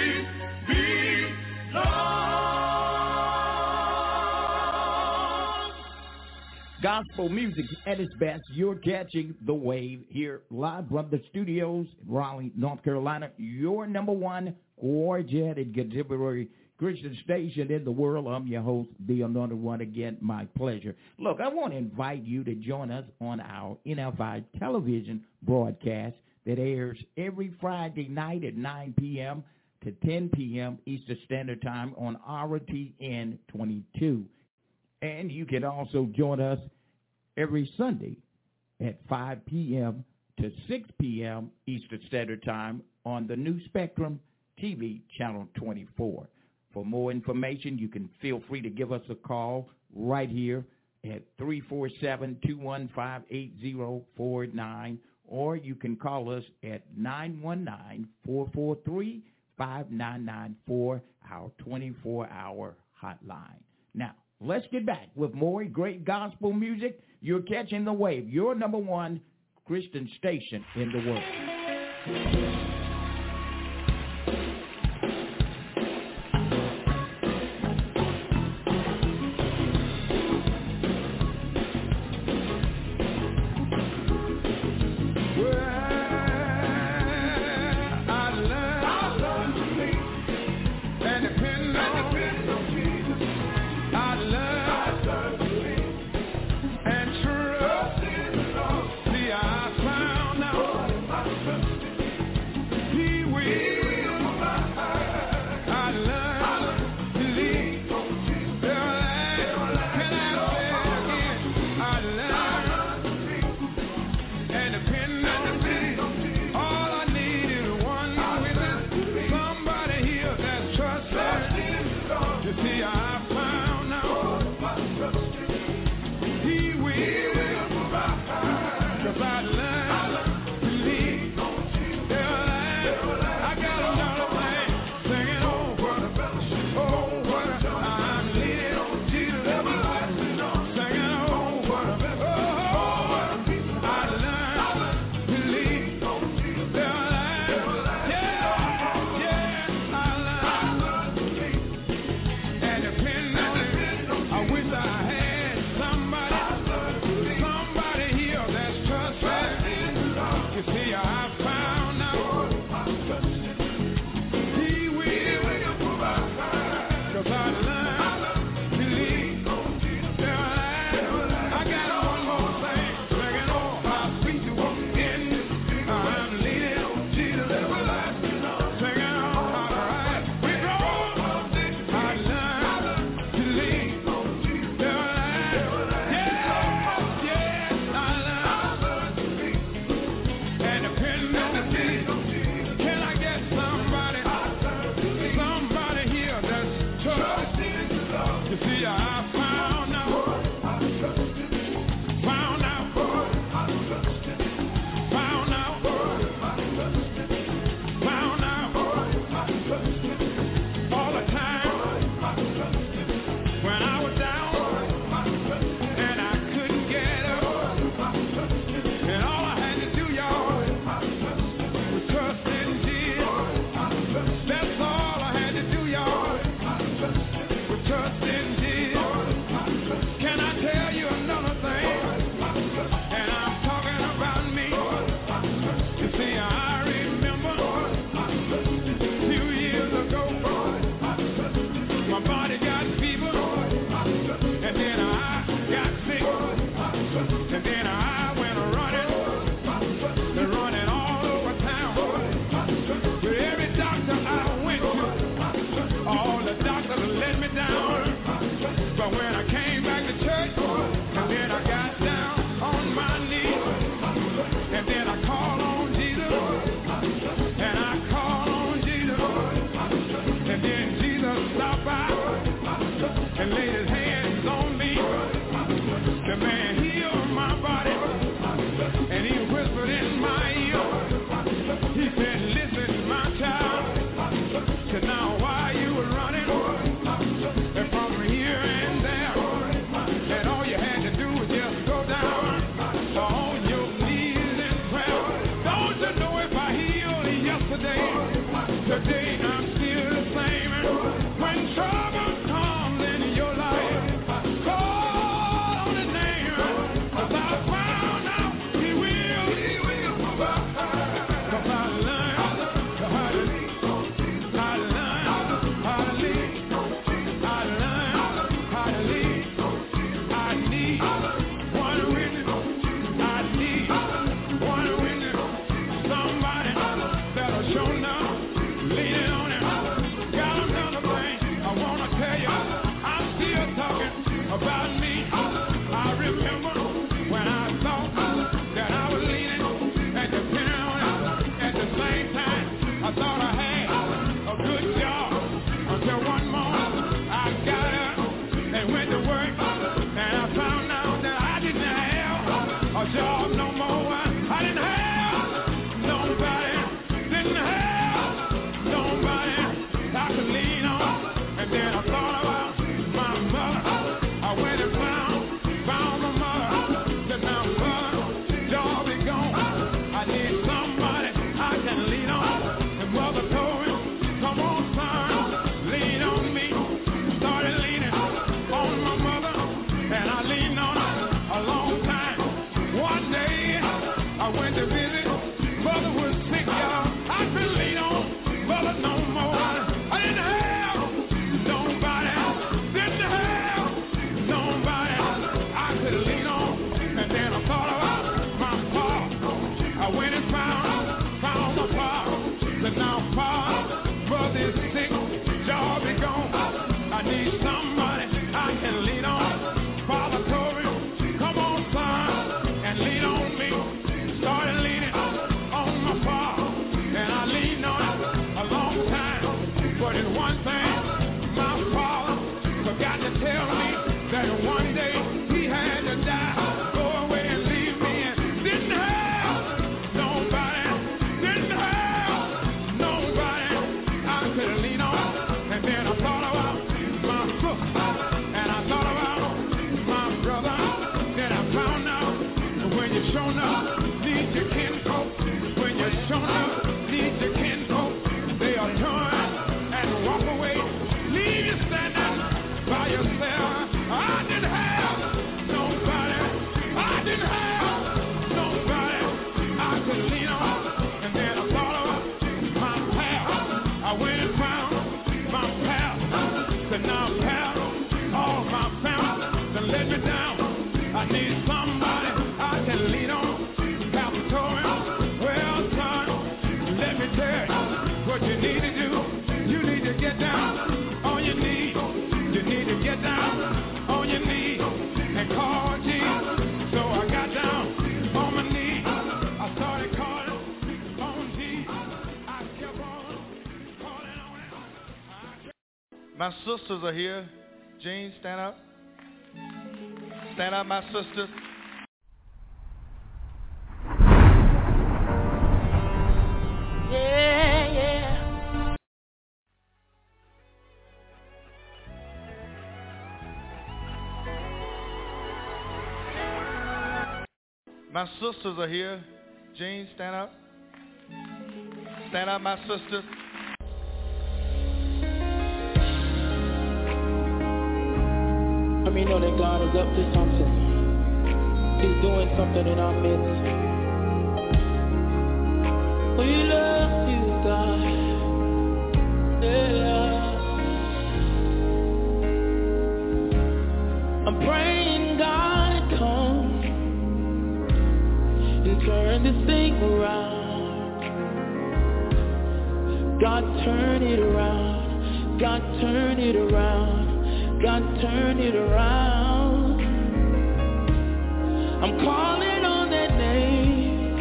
belong. Gospel music at its best. You're catching the wave here live from the studios in Raleigh, North Carolina. Your number one gorgeous and contemporary Christian station in the world. I'm your host, the Anointed One. Again, my pleasure. Look, I want to invite you to join us on our N F I television broadcast that airs every Friday night at nine p.m. to ten p.m. Eastern Standard Time on R T N twenty-two. And you can also join us every Sunday at five p.m. to six p.m. Eastern Standard Time on the New Spectrum T V Channel twenty-four. For more information, you can feel free to give us a call right here at three four seven, two one five, eight zero four nine, or you can call us at nine one nine, four four three, five nine nine four, our twenty-four hour hotline. Now, let's get back with more great gospel music. You're catching the wave, your number one Christian station in the world. See, I found out and laid his hands on me. The man healed my body, and he whispered in my ear. He said, listen, my child, so now why you were running and from here and there, and all you had to do was just go down on your knees in prayer. Don't you know if I healed yesterday, today I'm still the same. When trouble comes in your life, call on his name, 'cause I found out he will, he will provide. 'Cause I learned how to, I learned how to lead, I learned how to lead. I need one witness, I need one witness, somebody that'll show now, leaning on him. Got another thing I wanna tell you, I'm still talking about me. I remember when I thought that I was leaning and depending on him. At the same time, I thought I had a good job until one morning I got up and went to work, and I found out that I didn't have a job no more. I didn't have nobody, didn't have nobody I could lean on. And then I thought about my mother. I went and found, found my mother. Said, now mother, job is gone. I need somebody I can lean on. And mother told me, come on son, lean on me. Started leaning on my mother, and I leaned on her a long time. One day I went to visit, mother was sick, y'all. I couldn't lean on mother no more. I didn't have nobody, didn't have nobody I could lean on. And then I thought about my pa. I went and found, found my pa. Said, now pa, mother is sick, job is gone. I need somebody I can lean on. Father told me, come on son, and lean on me. Started leaning on my pa, and I leaned on it a long time. But it's one thing, my father forgot to tell me that one day he had to die, go away and leave me, and didn't have nobody, didn't have nobody I could lean on. And then I thought about my sister, and I thought about my brother. Then I found out when you're shown up, need your kinfolk. When you're shown up, need your kinfolk. They'll turn and walk away, leave you standing by yourself. I didn't have nobody, I didn't have nobody I could lean on. And then I thought about my pal. I went and found my pal. Said, now pal, all my family done let me down. I need somebody I can lean on. Pastor told me, well son, let me tell you what you need to do. You need to get down on your knees. You need to get down on your knees and call Jesus. So I got down on my knees. I started calling on Jesus. I kept on calling on him. My sisters are here. Jean, stand up. Stand up, my sisters. Yeah, yeah. My sisters are here. Jean, stand up. Stand up, my sisters. I mean, know that God is up to something. He's doing something in our midst. We love you, God. Yeah. I'm praying, God, come and turn this thing around. God, turn it around. God, turn it around. God, turn it around. I'm calling on that name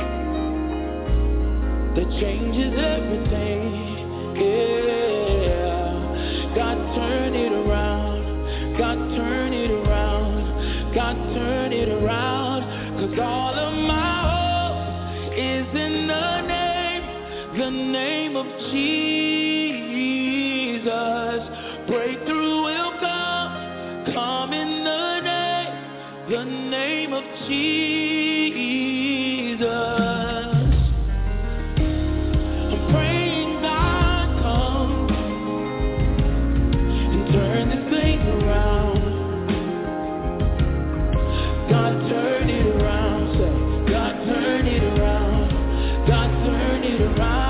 that changes everything. Yeah. God, turn it around. God, Jesus. Breakthrough will come, come in the name, the name of Jesus. I'm praying God come and turn this thing around. God turn it around, say, God turn it around, God turn it around.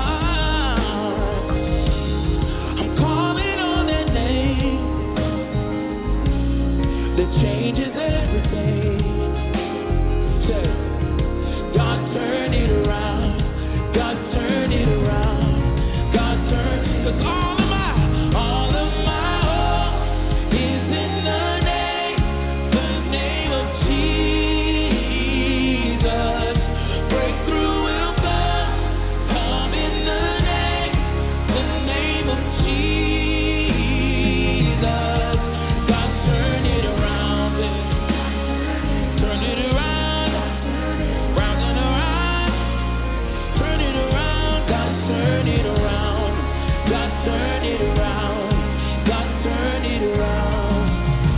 I'm calling on that name that changes everything. Say, God turn it around, God turn it around, God turn, 'cause all of my, all of my hope is in the name, the name of Jesus. Breakthrough will come, come in the name, the name of Jesus. God turn it around, baby. Turn it around, round and around. Turn it around, God turn it around. God turn it around. God turn it around.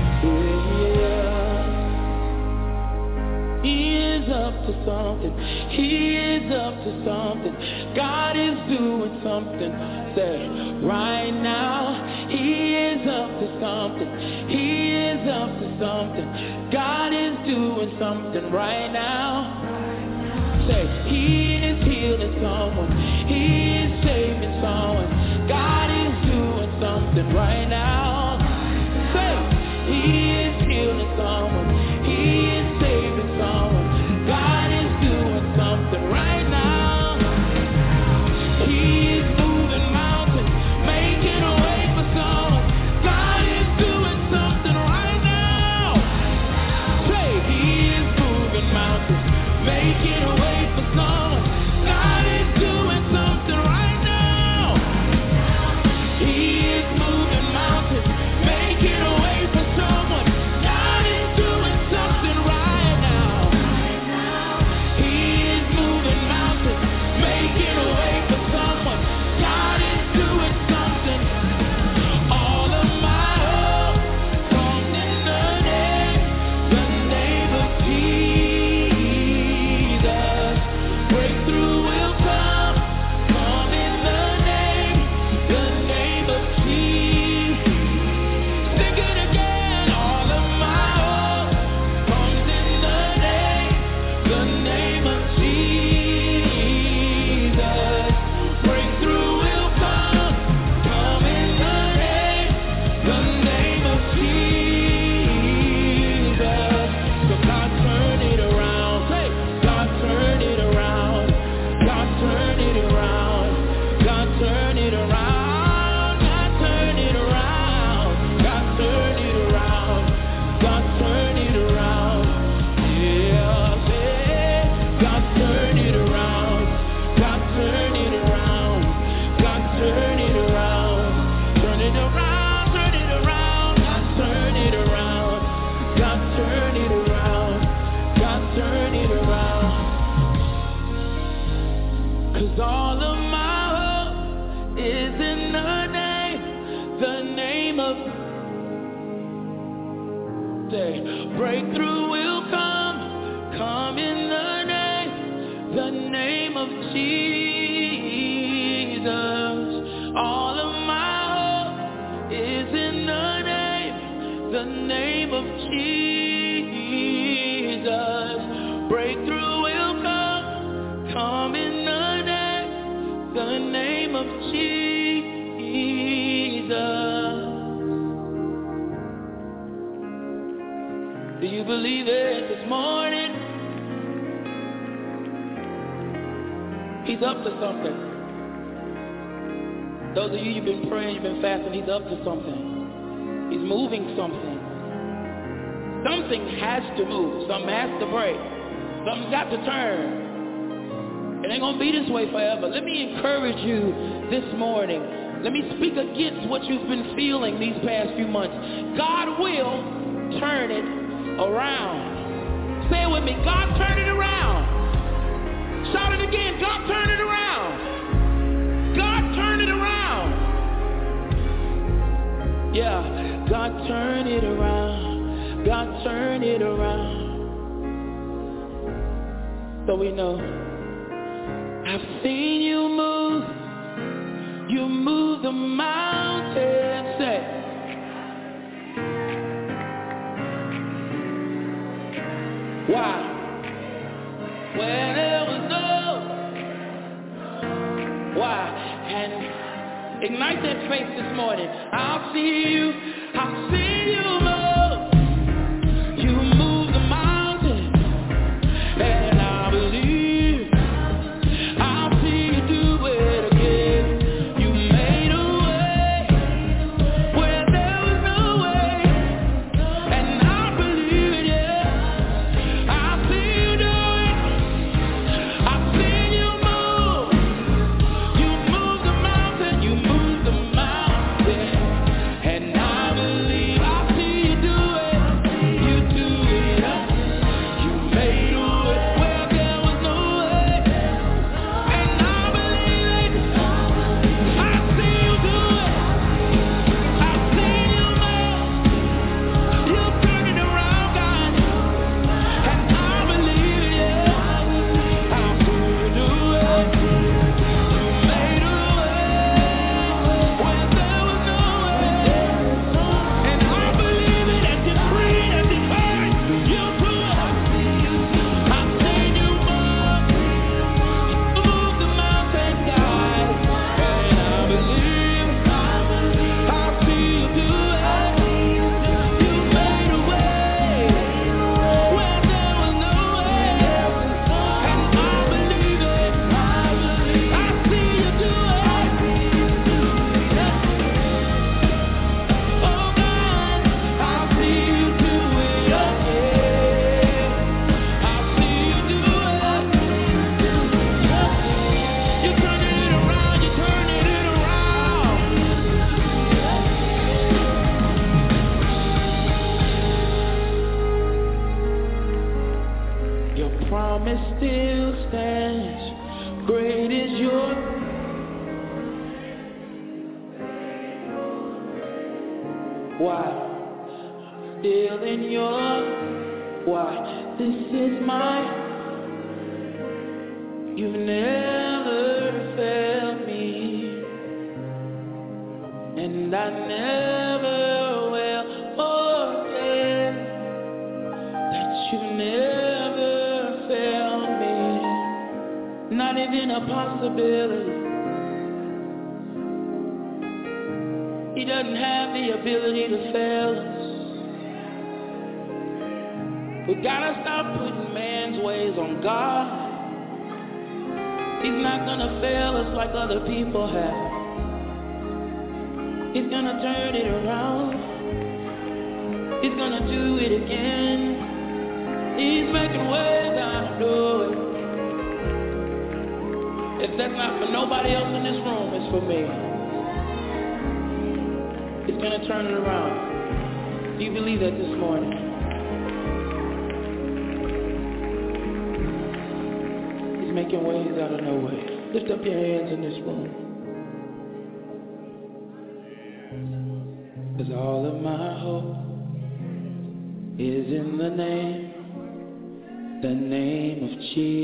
Yeah. He is up to something. He is up to something. God is doing something. Say, right now. He is up to something. He is up to something. God is doing something right now. Say, he is healing someone. He is saving someone. God is doing something right now. Say, he is healing someone. He is saving someone. God is doing something right now. He is moving mountains, making a way for someone. God is doing something right now. Say, he is moving mountains, making a way for someone. God is doing something right now. He is moving mountains, making a way for someone. God is doing something right now. He is moving mountains, making a way for someone. God is doing something. All of my hope comes in the name, the name of Jesus. Breakthrough will come, come in the name, the name of Jesus. Sing it again. All of my hope comes in the name, the name of Jesus. Breakthrough will come, come in the name, the name of Jesus. So God turn it around. Say, God turn it around. God turn it around. God turn it around. God turn it around. God turn it around. God turn it around. Yeah, say, God turn it around. God turn it around. God turn it around. Turn it around. Turn it around. God turn it around. God turn it around. God turn it around. 'Cause all of my hope is in the name, the name of. Say, breakthrough will come, come in the name, the name of Jesus. All of my hope is in the name, the name of Jesus. Breakthrough will come, come in the name, the name of Jesus. Do you believe it this morning? He's up to something. Those of you, you've been praying, you've been fasting, he's up to something. He's moving something. Something has to move. Something has to break. Something's got to turn. It ain't going to be this way forever. Let me encourage you this morning. Let me speak against what you've been feeling these past few months. God will turn it around. Say it with me. God, turn it around. Shout it again. God, turn it around. God, turn it around. Yeah, God turn it around. God turn it around. So we know I've seen you move. You move the mountain. Say, why? When there was no. Why? And ignite that faith this morning. I'll see you. I'll see you move. You move the mountain. And I believe I'll see you do it again. You made a way where there was no way. And I believe it, yeah. I'll see you do it. I've seen you move. You move the mountain. You move the mountain. And I believe I'll see you do it. You do it. You made a way where there was no way. And I believe it. I see you do it. I've seen you move. You turn it around, God. And I believe it, yeah. I'll see you do it. You made a way where there was no way. And I believe it and decree and declare it. You do it. I've seen you move. Move the mountain, God. And I believe I'll see you do it. You made a way where there was no way. And I believe it. I see you do it. Oh God, I'll see you do it again. I'll see you do it. You turn it around, you turn it around. Your promise still stands. Great is your. Why? Still in your. Why? This is my. You've never failed me. And I never will forget that you never failed me. Not even a possibility. He doesn't have the ability to fail us. We gotta stop putting man's ways on God. He's not gonna fail us like other people have. He's gonna turn it around. He's gonna do it again. He's making ways out of no way. If that's not for nobody else in this room, it's for me. He's gonna turn it around. Do you believe that this morning? He's making ways out of no way. Lift up your hands in this room. Cause all of my hope is in the name, the name of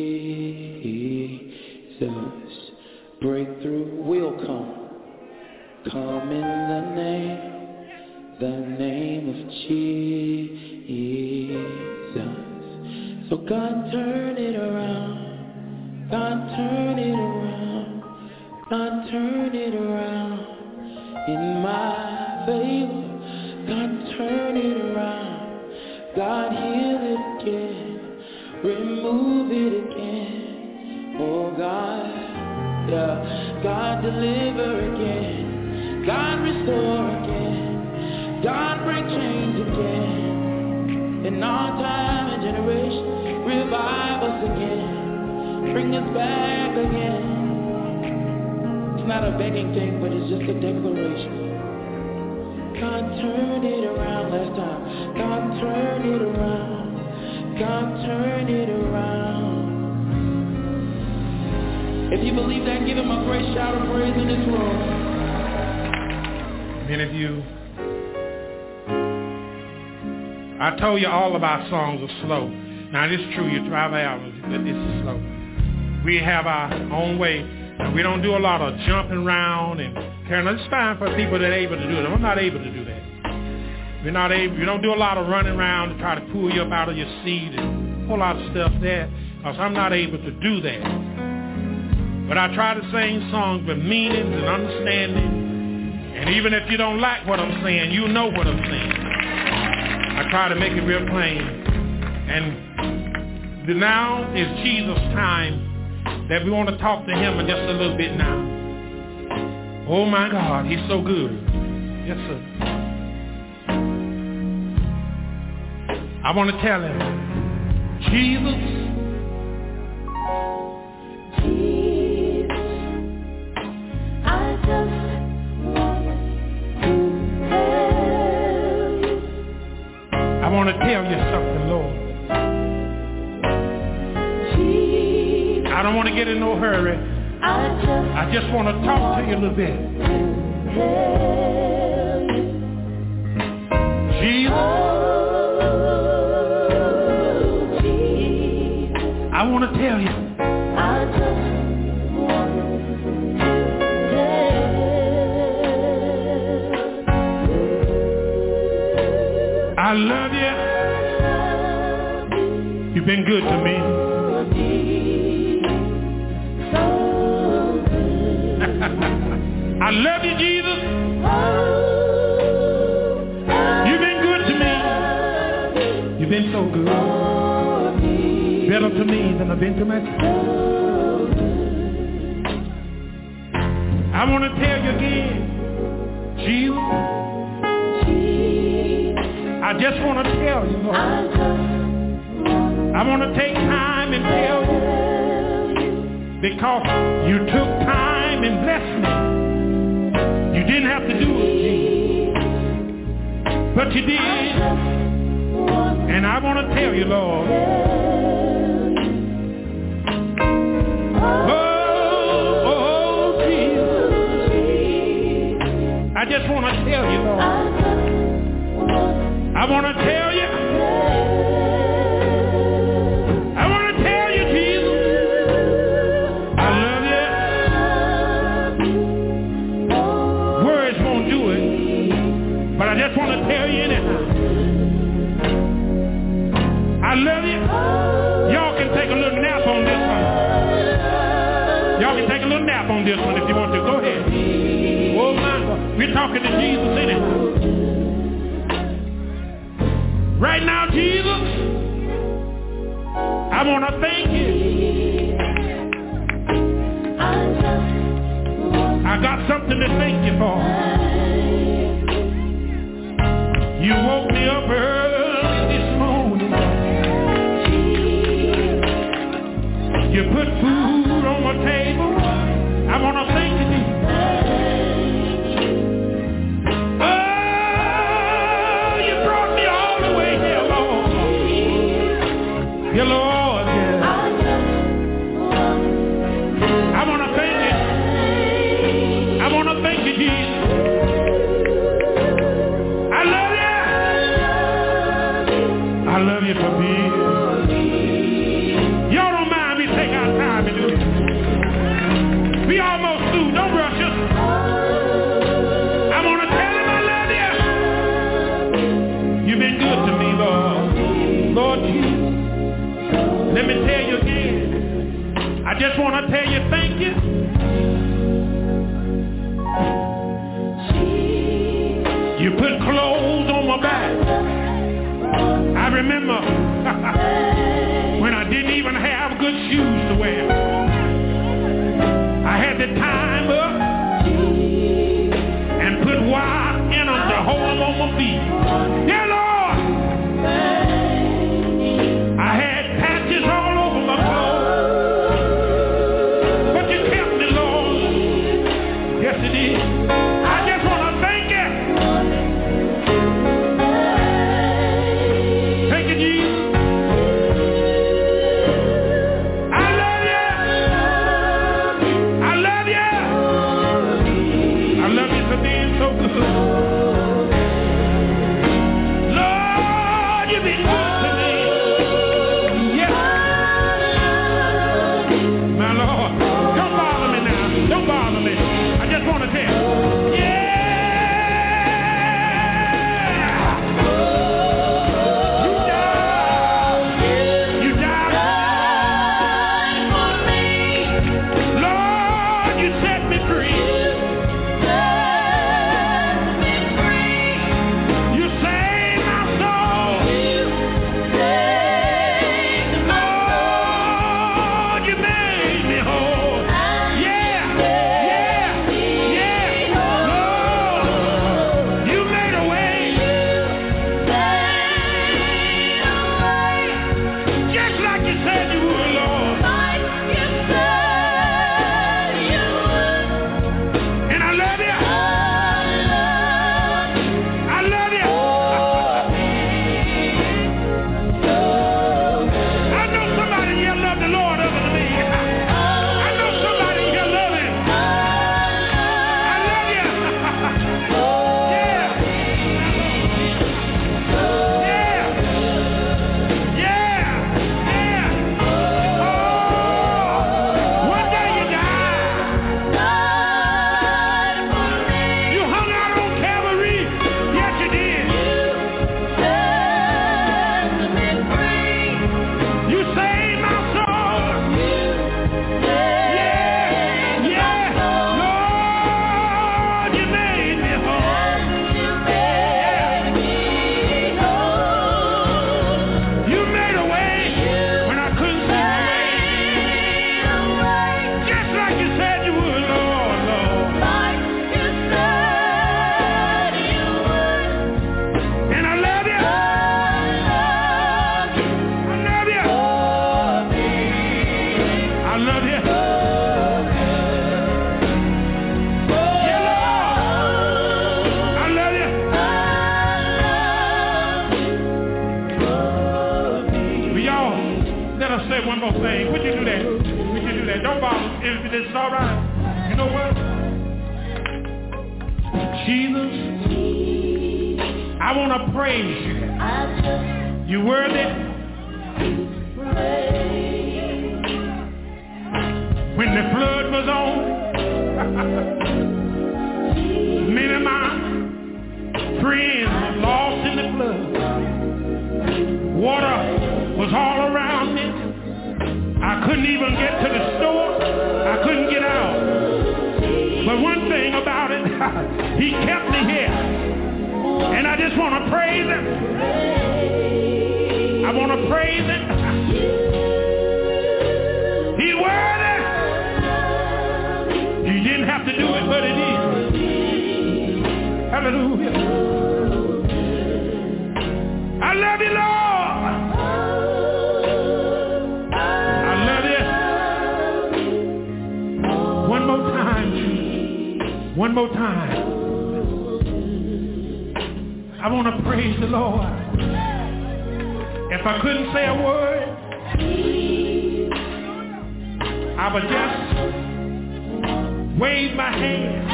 Jesus. Breakthrough will come. Come in the name, the name of Jesus. So God turn it around. God turn it around. God turn it around in my favor. God turn it around. God heal it again. Remove it again. Oh God, yeah. God deliver again. God restore again. God break chains again. In our time and generation, revive us again. Bring us back again. It's not a begging thing, but it's just a declaration. God turn it around last time. God turn it around. God turn it around. If you believe that, give him a great shout of praise in this room. Many of you I told you all of our songs are slow. Now, this is true. You drive albums, but this is slow. We have our own way, and we don't do a lot of jumping around and carrying. It's fine for people that are able to do it. I'm not able to do that. We're not able. We don't do a lot of running around to try to pull you up out of your seat and a whole lot of stuff there, because I'm not able to do that. But I try to sing songs with meanings and understanding. And even if you don't like what I'm saying, you know what I'm saying. I try to make it real plain. And the now is Jesus' time that we want to talk to him in just a little bit now. Oh my God, he's so good. Yes, sir. I want to tell him, Jesus, Jesus, I just I want to tell you something, Lord. Jesus, I don't want to get in no hurry. I just, I just want to talk to you a little bit. Jesus, oh, Jesus, I want to tell you. I just want to I love you. You've been good to me. I love you, Jesus. You've been good to me. You've been so good. Better to me than I've been to myself. I want to tell you again, Jesus. I just want to tell you, Lord. I want to take time and tell you, because you took time and blessed me. You didn't have to do it, Jesus, but you did. And I want to tell you, Lord. Oh, oh, Jesus. I just want to tell you, Lord. I want to tell you. I want to tell you, Jesus. I love you. Words won't do it, but I just want to tell you anyhow. I love you. Y'all can take a little nap on this one. Y'all can take a little nap on this one if you want to. Go ahead. Oh my God. We're talking to Jesus anyhow. Right now, Jesus, I want to thank you. I got something to thank you for. You woke me up early this morning. You put food on my table. I want to thank you, Jesus. Yeah, Lord, yeah. I want to thank you. I want to thank you, Jesus. I love you. I love you for me. Y'all don't mind me taking our time and do it. We almost through. Don't rush us. I want to tell him I love you. You've been good to me, Lord. Lord Jesus. Let me tell you again. I just want to tell you thank you. You put clothes on my back. I remember when I didn't even have good shoes to wear. I had to tie them up and put wire in them to hold them on my feet. Yeah, Lord. I had patches all over my clothes, but you kept me, Lord. Yes, it is. I just want to thank you. Thank you, Jesus. I love you. I love you. say one more thing. Would you do that? Would you do that? Don't bother. If this is all right. You know what? Jesus, I want to praise you. You worthy. When the flood was on, many of my friends were lost in the flood. Water was all around me. I couldn't even get to the store. I couldn't get out. But one thing about it, he kept me here. And I just want to praise him. I want to praise him. He worthy. You didn't have to do it, but it is. Hallelujah. I love you, Lord. I love you. One more time. One more time. I want to praise the Lord. If I couldn't say a word, I would just wave my hand.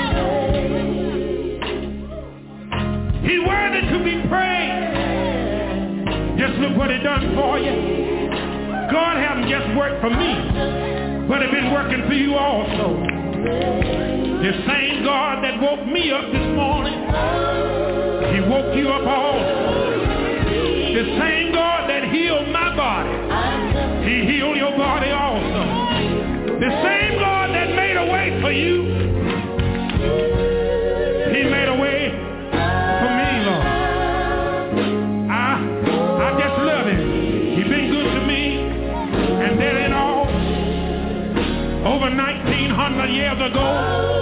He's worthy to be praised. Just look what he done for you. God haven't just worked for me, but he's been working for you also. The same God that woke me up this morning, he woke you up also. The same God that healed my body, he healed your body also. The same God that made a way for you, he made a way for me, Lord. I, I just love him. He's been good to me. And then in all, over nineteen hundred years ago,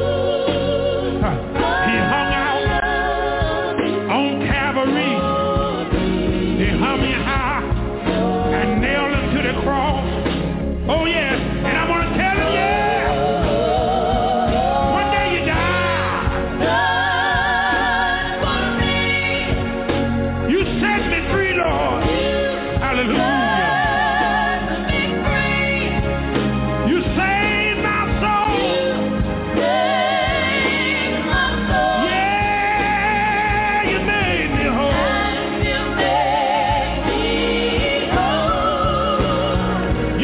he hung out on Calvary. He hung me high and nailed him to the cross. Oh yes, and I want to tell him, yeah, one day you die. You set me free, Lord. Hallelujah. You saved my soul. Yeah, you made me whole.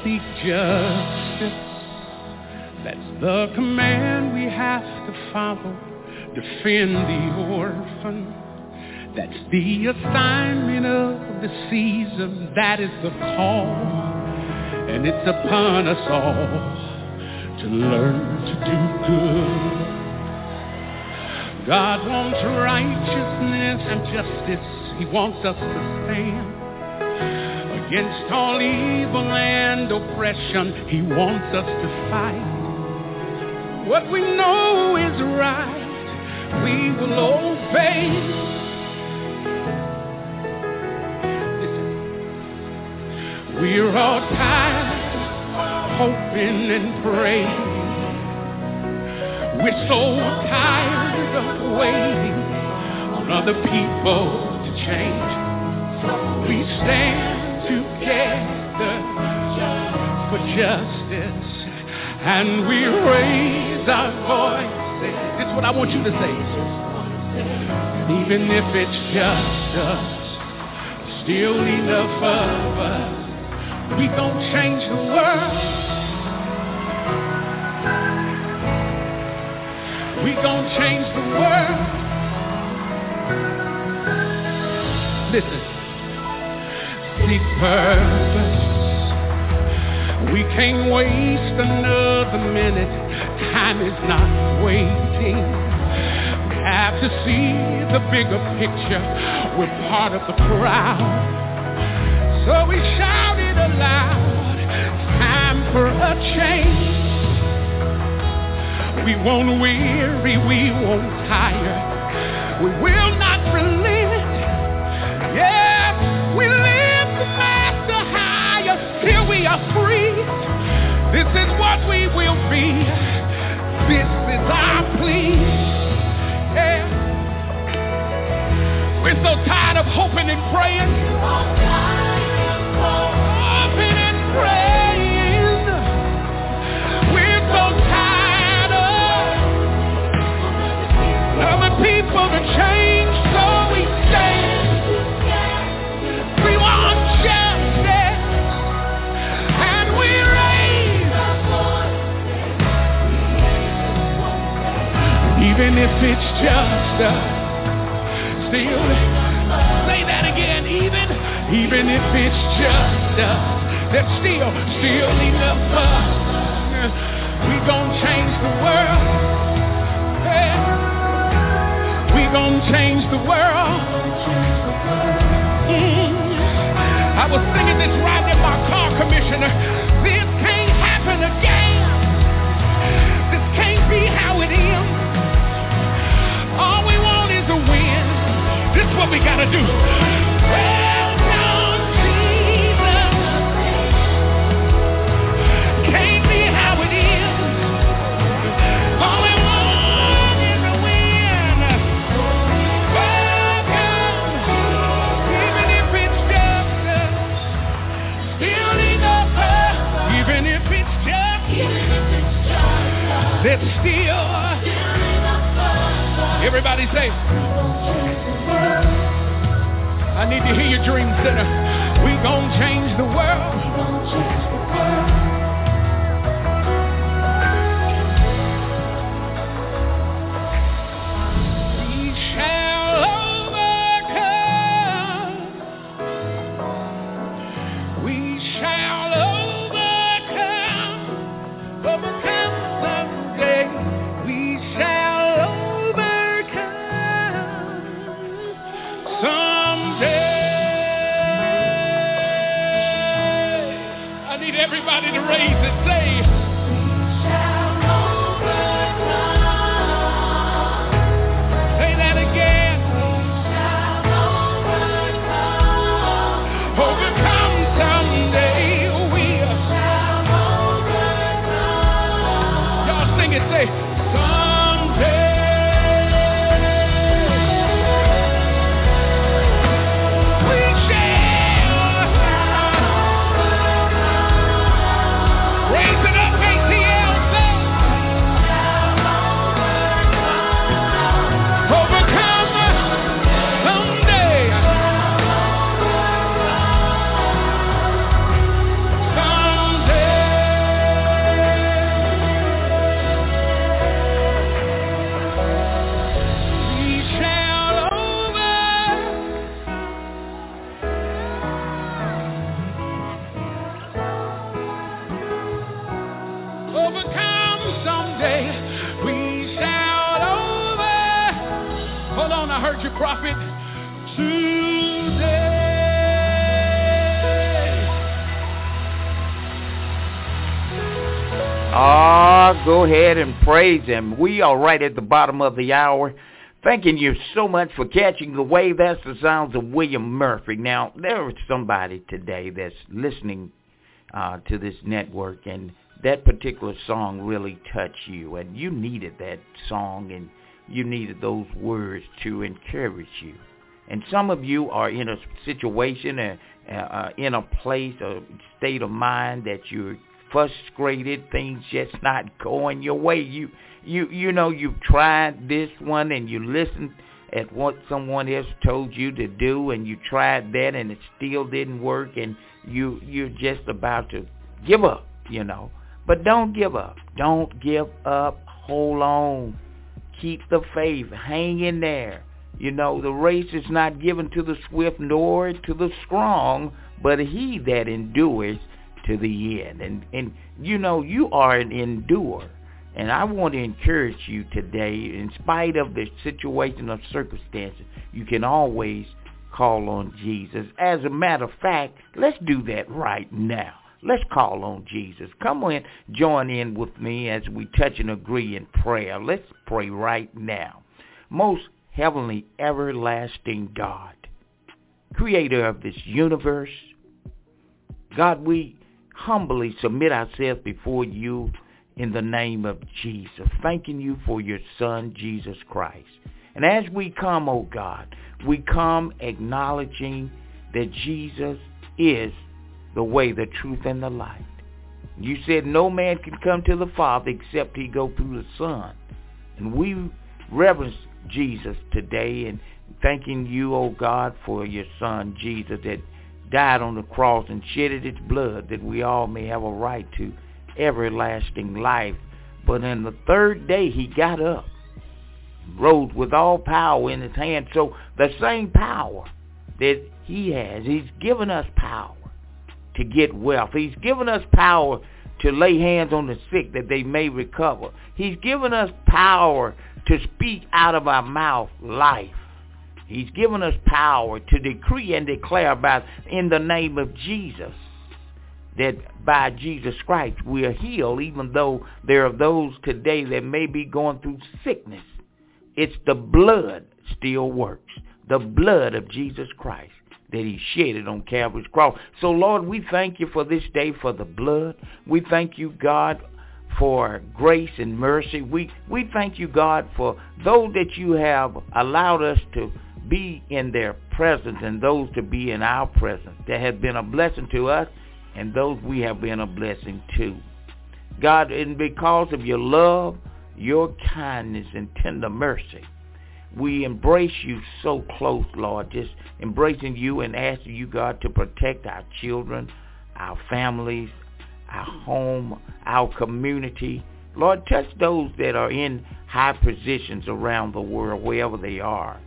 seek justice. That's the command we have to follow. Defend the orphan. That's the assignment of the season. That is the call. And it's upon us all to learn to do good. God wants righteousness and justice. He wants us to stand against all evil and oppression. He wants us to fight what we know is right. We will obey. Listen. We're all tired of hoping and praying. We're so tired of waiting on other people to change. We stand together for justice, and we raise our voices. This is what I want you to say. Even if it's just us, still enough of us. We gon' change the world. We gon' change the world. Listen. Seek purpose. We can't waste another minute. Time is not waiting. We have to see the bigger picture. We're part of the crowd. So we shout it aloud. It's time for a change. We won't weary, we won't tire. We will not relent. Yes, we live the master higher. Till we are free. This is what we will be. This is our plea. Yeah. We're so tired of hoping and praying. Hoping and praying. We're so tired of other people to change, so we stand. We want justice, and we raise our voices. Even if it's just us, still, say that again, even, even if it's just us, there's still, still enough of us. We gon' change the world. Yeah. We gon' change the world. Mm. I was singing this riding in my car, Commissioner. This can't happen again. This can't be how it ends. All we want is a win. This is what we gotta do. Welcome, Jesus. Can't be how it is. All we want is a win. Welcome, even if it's just us. Still enough us. Even if it's just us. There's still. Everybody say. I need to hear your dream center. We gon' change the world. We gon' change the world. We shall overcome. We shall overcome. Overcome someday. We shall overcome someday. Everybody to raise it, say, we shall overcome. Say that again. We shall overcome. Overcome someday. We shall overcome. Y'all sing it, say, someday. Raise prophet today. Ah, go ahead and praise him. We are right at the bottom of the hour. Thanking you so much for catching the wave. That's the sounds of William Murphy. Now, there is somebody today that's listening uh, to this network, and that particular song really touched you, and you needed that song, and you needed those words to encourage you. And some of you are in a situation, uh, uh, in a place, a state of mind that you're frustrated, things just not going your way. You you you know, you've tried this one and you listened at what someone else told you to do, and you tried that and it still didn't work, and you you're just about to give up, you know. But don't give up. Don't give up. Hold on. Keep the faith. Hang in there. You know, the race is not given to the swift nor to the strong, but he that endures to the end. And, and you know, you are an endurer. And I want to encourage you today, in spite of the situation or circumstances, you can always call on Jesus. As a matter of fact, let's do that right now. Let's call on Jesus. Come on, join in with me as we touch and agree in prayer. Let's pray right now. Most heavenly, everlasting God, creator of this universe, God, we humbly submit ourselves before you in the name of Jesus, thanking you for your Son, Jesus Christ. And as we come, oh God, we come acknowledging that Jesus is the way, the truth, and the light. You said no man can come to the Father except he go through the Son. And we reverence Jesus today and thanking you, oh God, for your Son, Jesus, that died on the cross and shedded its blood that we all may have a right to everlasting life. But in the third day he got up, rose with all power in his hand. So the same power that he has, he's given us power to get wealth. He's given us power to lay hands on the sick that they may recover. He's given us power to speak out of our mouth life. He's given us power to decree and declare about in the name of Jesus, that by Jesus Christ we are healed, even though there are those today that may be going through sickness. It's the blood still works. The blood of Jesus Christ that he shedded on Calvary's cross. So, Lord, we thank you for this day, for the blood. We thank you, God, for grace and mercy. We, we thank you, God, for those that you have allowed us to be in their presence and those to be in our presence that have been a blessing to us and those we have been a blessing to. God, and because of your love, your kindness, and tender mercy, we embrace you so close, Lord, just embracing you and asking you, God, to protect our children, our families, our home, our community. Lord, touch those that are in high positions around the world, wherever they are.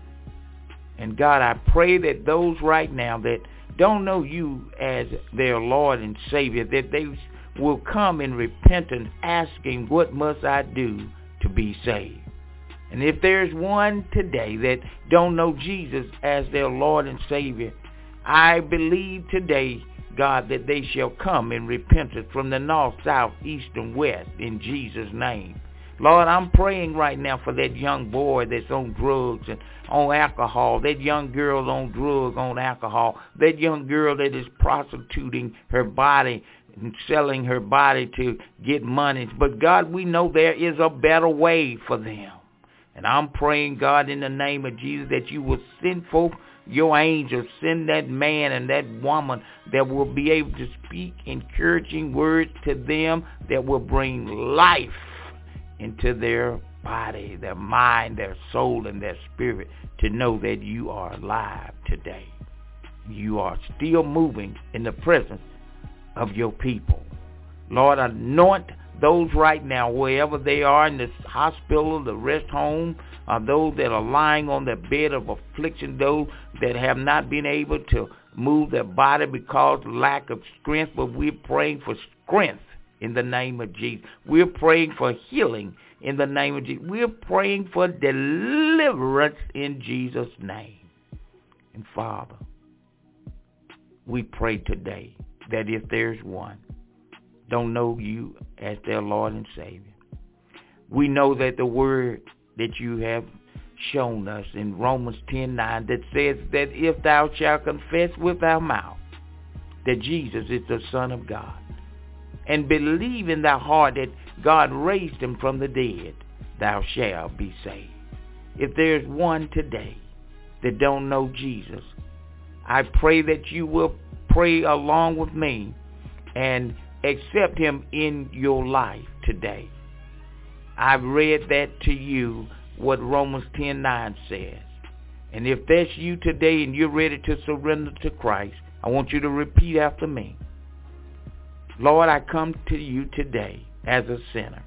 And God, I pray that those right now that don't know you as their Lord and Savior, that they will come in repentance asking, what must I do to be saved? And if there's one today that don't know Jesus as their Lord and Savior, I believe today, God, that they shall come in repentance from the north, south, east, and west in Jesus' name. Lord, I'm praying right now for that young boy that's on drugs and on alcohol, that young girl on drugs, on alcohol, that young girl that is prostituting her body and selling her body to get money. But God, we know there is a better way for them. And I'm praying, God, in the name of Jesus, that you will send forth your angels, send that man and that woman that will be able to speak encouraging words to them that will bring life into their body, their mind, their soul, and their spirit to know that you are alive today. You are still moving in the presence of your people. Lord, anoint those right now, wherever they are, in the hospital, the rest home, uh, those that are lying on their bed of affliction, those that have not been able to move their body because of lack of strength, but we're praying for strength in the name of Jesus. We're praying for healing in the name of Jesus. We're praying for deliverance in Jesus' name. And Father, we pray today that if there's one don't know you as their Lord and Savior, we know that the word that you have shown us in Romans ten nine that says that if thou shalt confess with thy mouth that Jesus is the Son of God and believe in thy heart that God raised him from the dead, thou shalt be saved. If there's one today that don't know Jesus, I pray that you will pray along with me and accept him in your life today. I've read that to you, what Romans ten nine says. And if that's you today and you're ready to surrender to Christ, I want you to repeat after me. Lord, I come to you today as a sinner.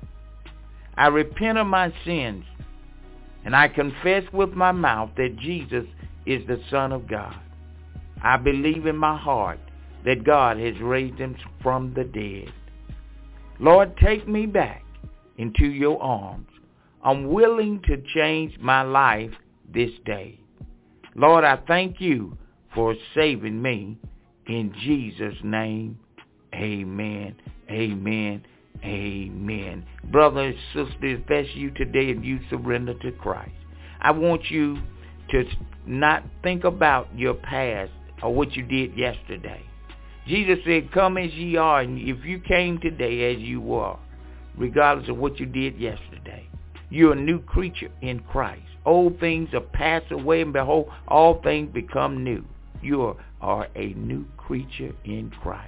I repent of my sins, and I confess with my mouth that Jesus is the Son of God. I believe in my heart that God has raised him from the dead. Lord, take me back into your arms. I'm willing to change my life this day. Lord, I thank you for saving me. In Jesus' name, amen, amen, amen. Brothers and sisters, if that's you today and you surrender to Christ, I want you to not think about your past or what you did yesterday. Jesus said, come as ye are, and if you came today as you are, regardless of what you did yesterday, you're a new creature in Christ. Old things are passed away, and behold, all things become new. You are a new creature in Christ.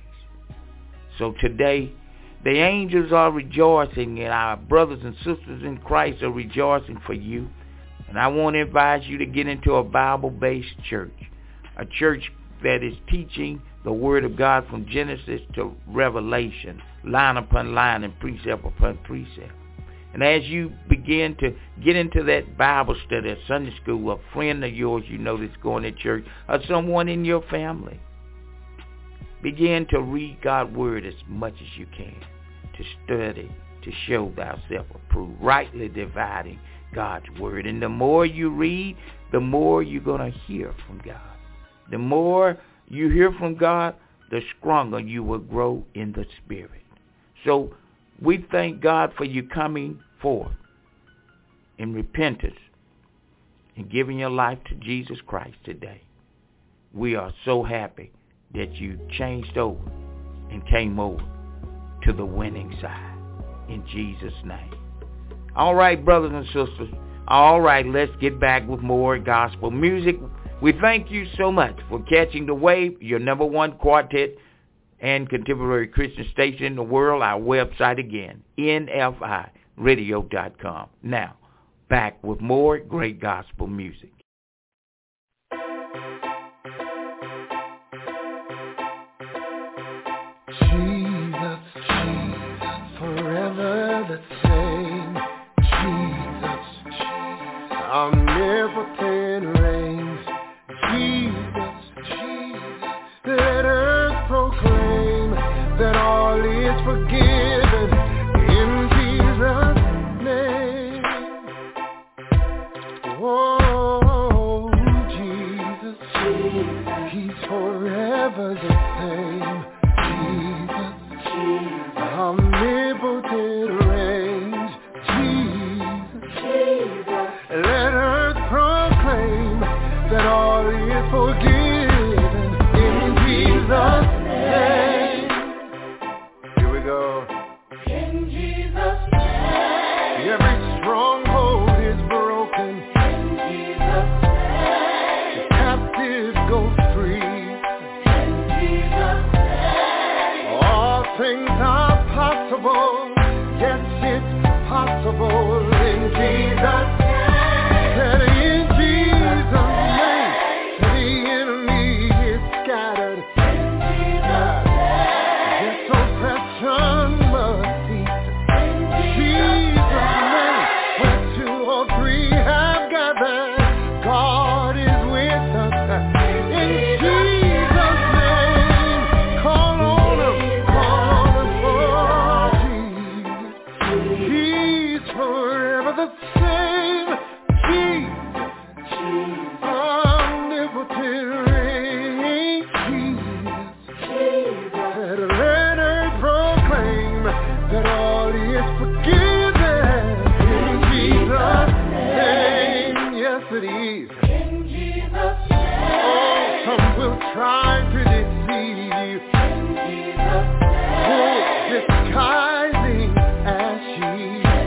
So today, the angels are rejoicing, and our brothers and sisters in Christ are rejoicing for you. And I want to advise you to get into a Bible-based church, a church that is teaching the Word of God from Genesis to Revelation, line upon line and precept upon precept. And as you begin to get into that Bible study at Sunday school, a friend of yours you know that's going to church, or someone in your family, begin to read God's Word as much as you can, to study, to show thyself approved, rightly dividing God's Word. And the more you read, the more you're going to hear from God. The more you hear from God, the stronger you will grow in the Spirit. So we thank God for you coming forth in repentance and giving your life to Jesus Christ today. We are so happy that you changed over and came over to the winning side in Jesus' name. All right, brothers and sisters. All right, let's get back with more gospel music. We thank you so much for catching the wave, your number one quartet and contemporary Christian station in the world. Our website again, N F I radio dot com. Now, back with more great gospel music. Jesus, Jesus, forever the same. Jesus, Jesus, omnipotent reigns. Jesus, Jesus, let earth proclaim that all is forgiven in Jesus' name. Oh, Jesus, Jesus, he's forever the same. Jesus, Jesus, omnipotent reigns. Jesus, Jesus, let earth proclaim that all is forgiven in Jesus' name. Here we go. In Jesus' name. Every stronghold is broken. In Jesus' name. The captive go free. In Jesus' name. All things are possible. Yes, it's possible in Jesus' name. That in Jesus' name, the enemy is scattered. In Jesus' name. Yes, oppression must cease. In Jesus' name. Where two or three have gathered, God is with us. In Jesus' name, call on him, call on him for Jesus. He's forever. to deceive you. Oh, disguising as she.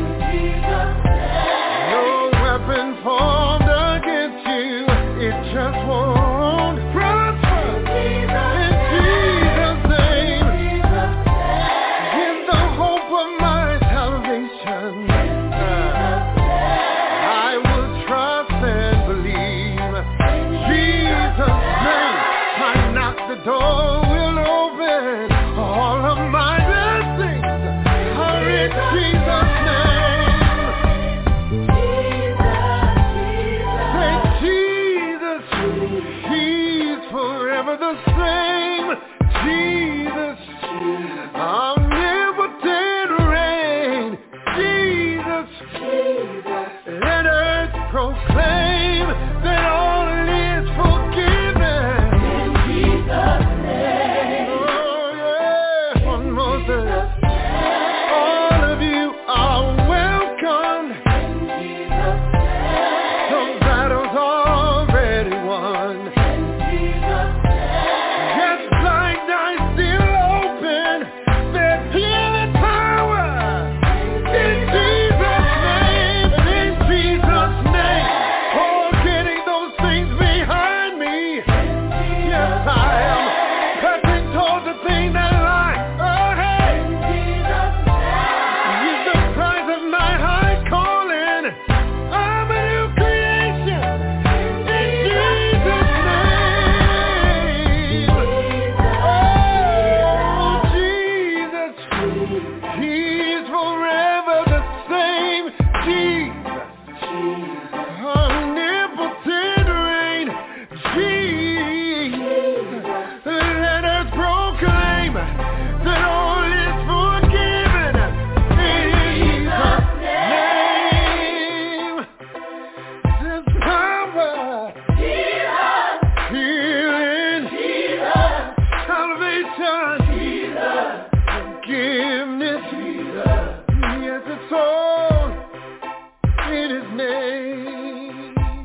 No weapon formed against you, it just won't prosper. In Jesus' name, in the hope of my salvation, I will trust and believe. Jesus' name, I knock, the door will open. All of my blessings are in Jesus' name. Say Jesus, He's forever the same. Jesus, omnipotent reign. Jesus, let earth proclaim that all is forgiven. In Jesus' name. Oh yeah, one more thing. All of you are welcome. Some battles already won. Yes, blind eyes still open. There's healing power. In Jesus' name, in Jesus' name. Oh, getting those things behind me. Yes, I am pressing towards the thing that lies ahead. He's the prize of my high calling. I'm a new creation. In Jesus' name. Oh, Jesus. He's forever the same. Jesus. Omnipotent reign. Jesus. Let us proclaim that all is forgiven. In Jesus' name. There's power. Healing. Salvation. Forgiveness. Yes, it's all in His name.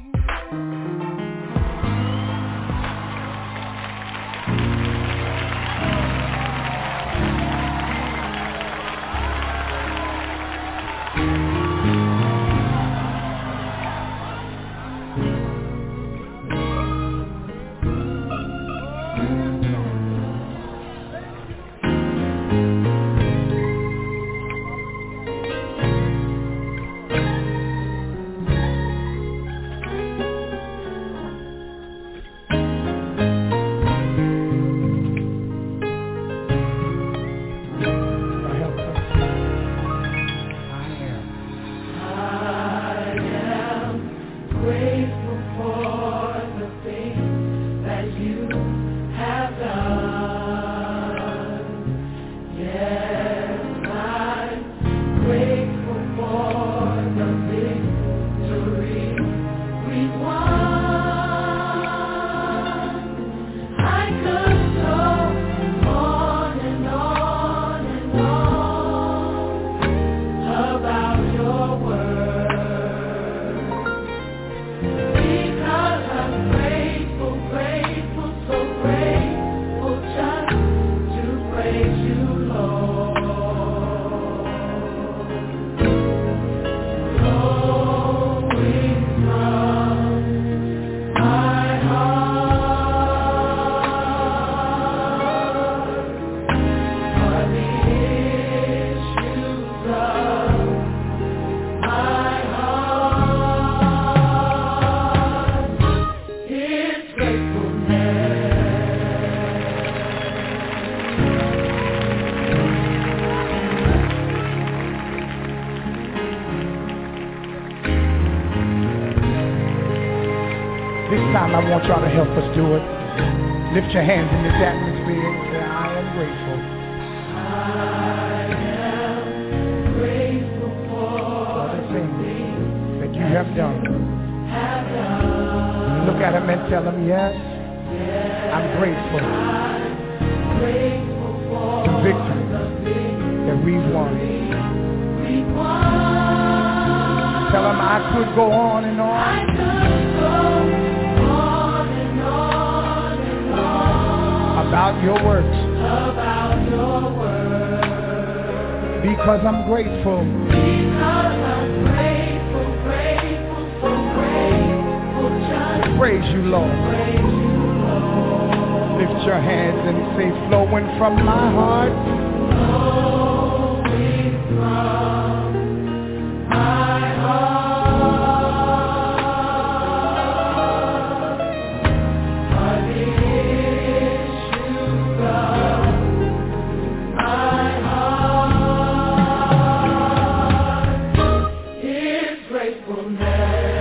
time, I want y'all to help us do it. Lift your hands in this atmosphere and say, I am grateful. I am grateful for the things that you have done. Have done. Look at him and tell him, yes, yes I'm grateful. I'm grateful for the victory that we've won. We've won. Tell him I could go on and on. I could go on and on and on about your works. About your works. Because I'm grateful. Because I'm grateful, grateful, so grateful. Just praise you, Lord. Praise you, Lord. Lift your hands and say, flowing from my heart. Flowing from my heart. An issue from my heart is gratefulness.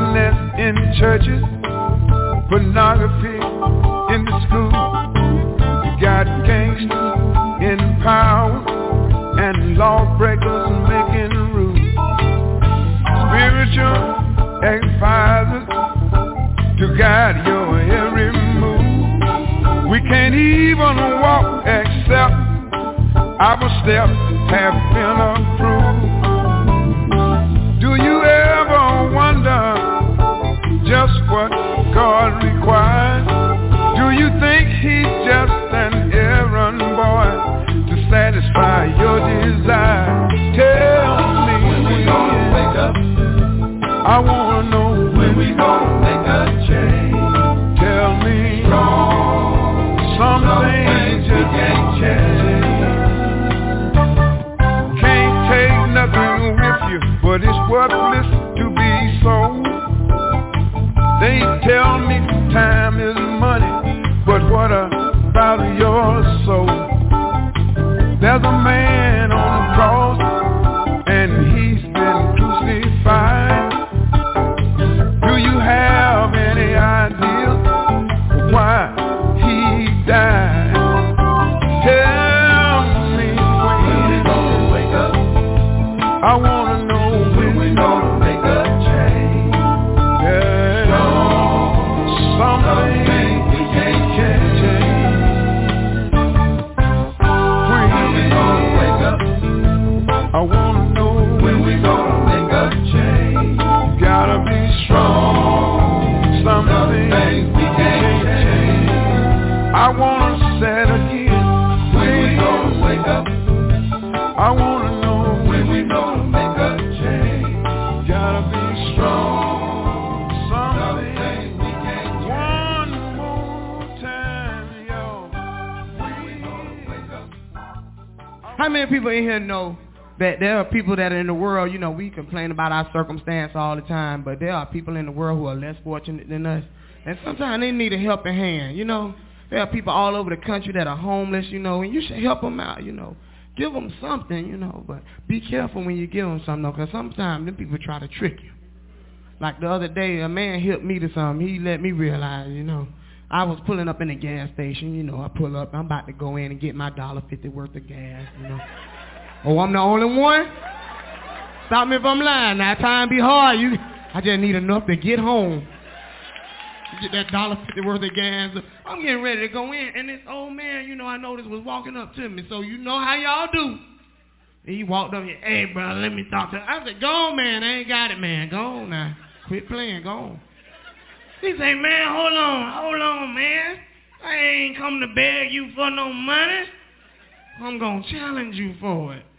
Churches, pornography in the school, lawbreakers making rules, spiritual advisors to guide your every move. We can't even walk except our steps have been approved. Do you ever wonder just what God requires? Do you think he's just an errand boy to satisfy your desire? Tell me when we gonna wake up. I wanna know when we gonna make a change. Tell me wrong. Some things you can't change. Can't take nothing with you, but it's worthless to be sold. They tell me time is money, but what about your soul? There's a man on the cross, and he's been crucified. Do you have any idea why he died? Tell me when we gonna wake up. I wanna know when we gonna make a change. Yeah. Something we can't change. When we gonna wake up? I wanna know when we gonna make a change. Gotta be strong. Something we can't change. I wanna say it again. When we gonna wake up? I wanna know when we gonna make a change. Gotta be strong. Something we can't change. One more time, yo. When we gonna wake up? How many people in here know that there are people that are in the world, you know, we complain about our circumstance all the time, but there are people in the world who are less fortunate than us. And sometimes they need a helping hand, you know. There are people all over the country that are homeless, you know, and you should help them out, you know. Give them something, you know, but be careful when you give them something, though, because sometimes them people try to trick you. Like the other day, a man helped me to something. He let me realize, you know, I was pulling up in the gas station, you know, I pull up, I'm about to go in and get my dollar fifty worth of gas, you know. Oh, I'm the only one? Stop me if I'm lying. Now, time be hard. You, I just need enough to get home. Get that dollar fifty worth of gas. I'm getting ready to go in, and this old man, you know, I noticed was walking up to me. So you know how y'all do. And he walked up here, hey, brother, let me talk to you. I said, go on, man. I ain't got it, man. Go on now. Quit playing. Go on. He said, man, hold on. Hold on, man. I ain't come to beg you for no money. I'm going to challenge you for it.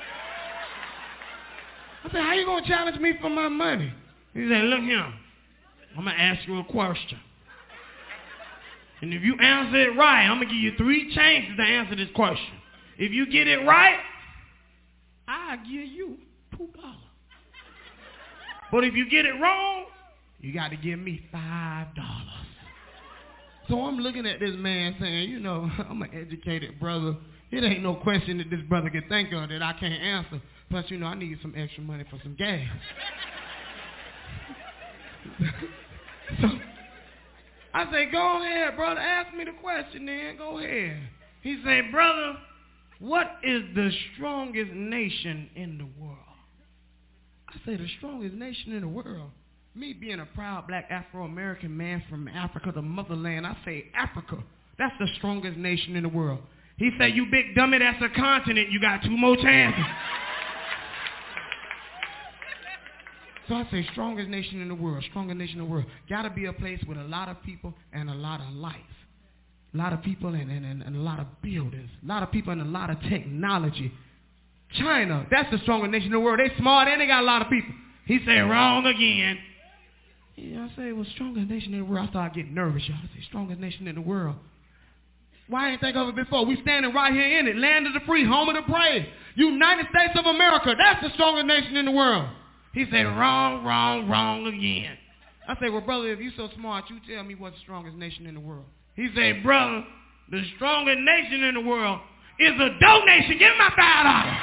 I said, how you going to challenge me for my money? He said, look here, I'm going to ask you a question. And if you answer it right, I'm going to give you three chances to answer this question. If you get it right, I'll give you two dollars. But if you get it wrong, you got to give me five dollars. So I'm looking at this man saying, you know, I'm an educated brother. It ain't no question that this brother can think of that I can't answer. Plus, you know, I need some extra money for some gas. So I say, go ahead, brother. Ask me the question then. Go ahead. He said, brother, what is the strongest nation in the world? I say, the strongest nation in the world? Me being a proud black Afro-American man from Africa, the motherland, I say Africa. That's the strongest nation in the world. He said, you big dummy, that's a continent. You got two more chances. So I say, strongest nation in the world, strongest nation in the world. Got to be a place with a lot of people and a lot of life. A lot of people and, and, and, and a lot of buildings. A lot of people and a lot of technology. China, that's the strongest nation in the world. They smart and they got a lot of people. He said, wrong again. Yeah, I say, well, strongest nation in the world. I started getting nervous, y'all. I say, strongest nation in the world. Why ain't think of it before? We standing right here in it. Land of the free, home of the brave. United States of America. That's the strongest nation in the world. He said, wrong, wrong, wrong again. I say, well, brother, if you so smart, you tell me what's the strongest nation in the world. He said, brother, the strongest nation in the world is a donation. Give me my five dollars.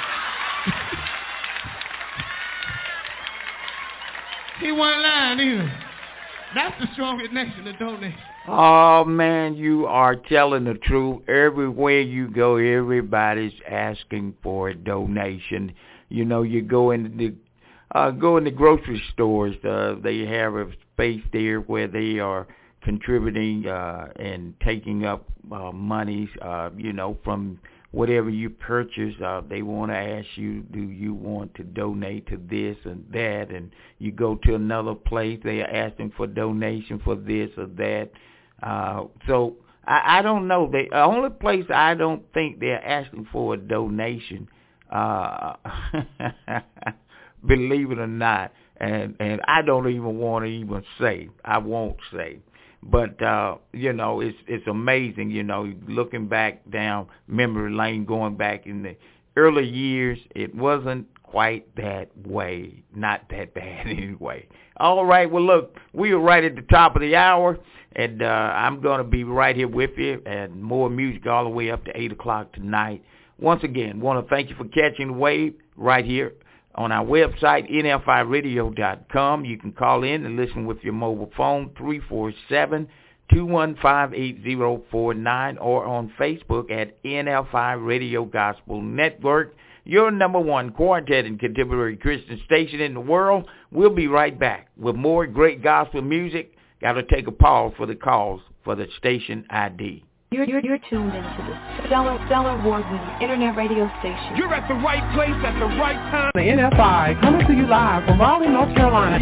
He wasn't lying either. That's the strongest nation, the donation. Oh, man, you are telling the truth. Everywhere you go, everybody's asking for a donation. You know, you go in the uh, go in the grocery stores. Uh, they have a space there where they are contributing uh, and taking up uh, monies, uh, you know, from whatever you purchase. Uh, they want to ask you, do you want to donate to this and that? And you go to another place, they are asking for donation for this or that. Uh, so I, I don't know. The only place I don't think they're asking for a donation, uh, believe it or not, and, and I don't even want to even say, I won't say. But, uh, you know, it's it's amazing, you know, looking back down memory lane, going back in the early years, it wasn't quite that way. Not that bad anyway. All right, well, look, we are right at the top of the hour, and uh, I'm going to be right here with you, and more music all the way up to eight o'clock tonight. Once again, want to thank you for catching the wave right here on our website, N F I radio dot com. You can call in and listen with your mobile phone, three four seven, two one five, eight zero four nine, or on Facebook at N F I Radio Gospel Network, your number one quartet and contemporary Christian station in the world. We'll be right back with more great gospel music. Got to take a pause for the calls for the station I D. You're, you're, you're tuned into the Stellar, Stellar award-winning internet radio station. You're at the right place at the right time. The N F I coming to you live from Raleigh, North Carolina.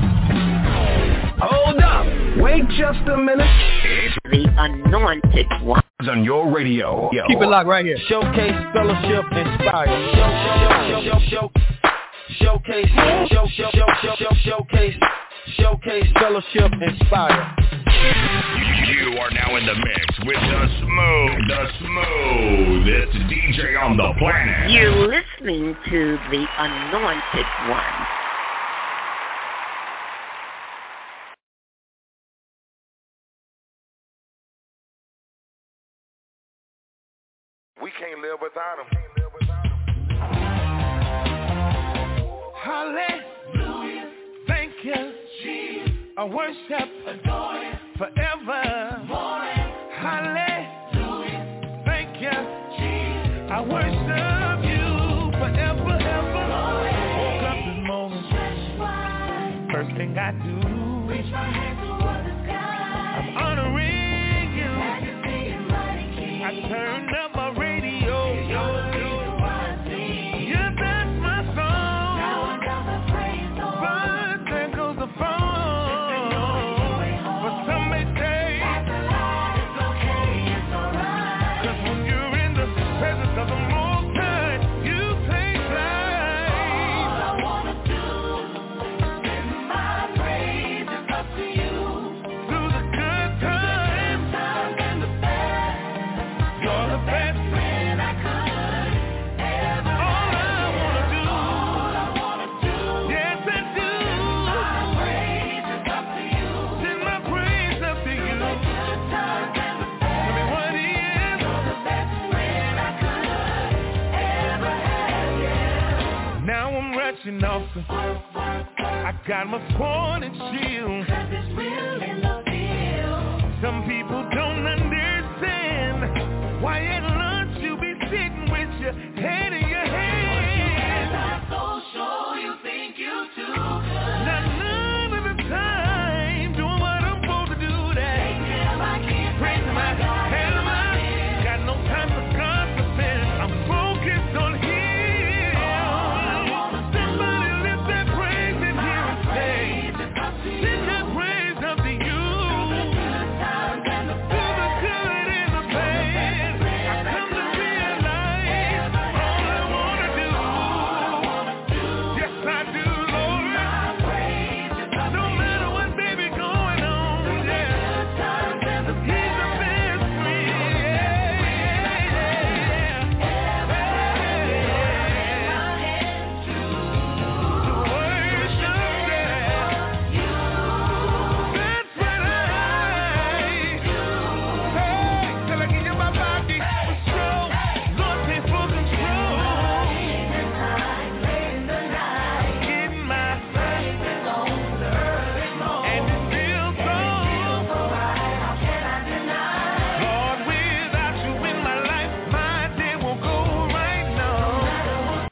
Hold up. Wait just a minute. It's the Anointed One. On your radio. Yo. Keep it locked right here. Showcase, fellowship, inspire. Show, show, show, show, show, showcase, show, show, show, show, show, showcase, showcase, fellowship, inspire. You are now in the mix with the smooth, the smoothest D J on the planet. You're listening to the Anointed One. We can't live without him. Hallelujah. Thank you, Jesus. I worship, adore you forever. Morning. Hallelujah. Thank you, Jesus. I worship you forever, ever. Morning. Woke up this morning. First thing I do, reach my hand toward the sky. I'm honoring you. Majesty and mighty King. I turned up my radio. Officer. I got my sword and shield. Some people don't understand why at lunch you be sitting with your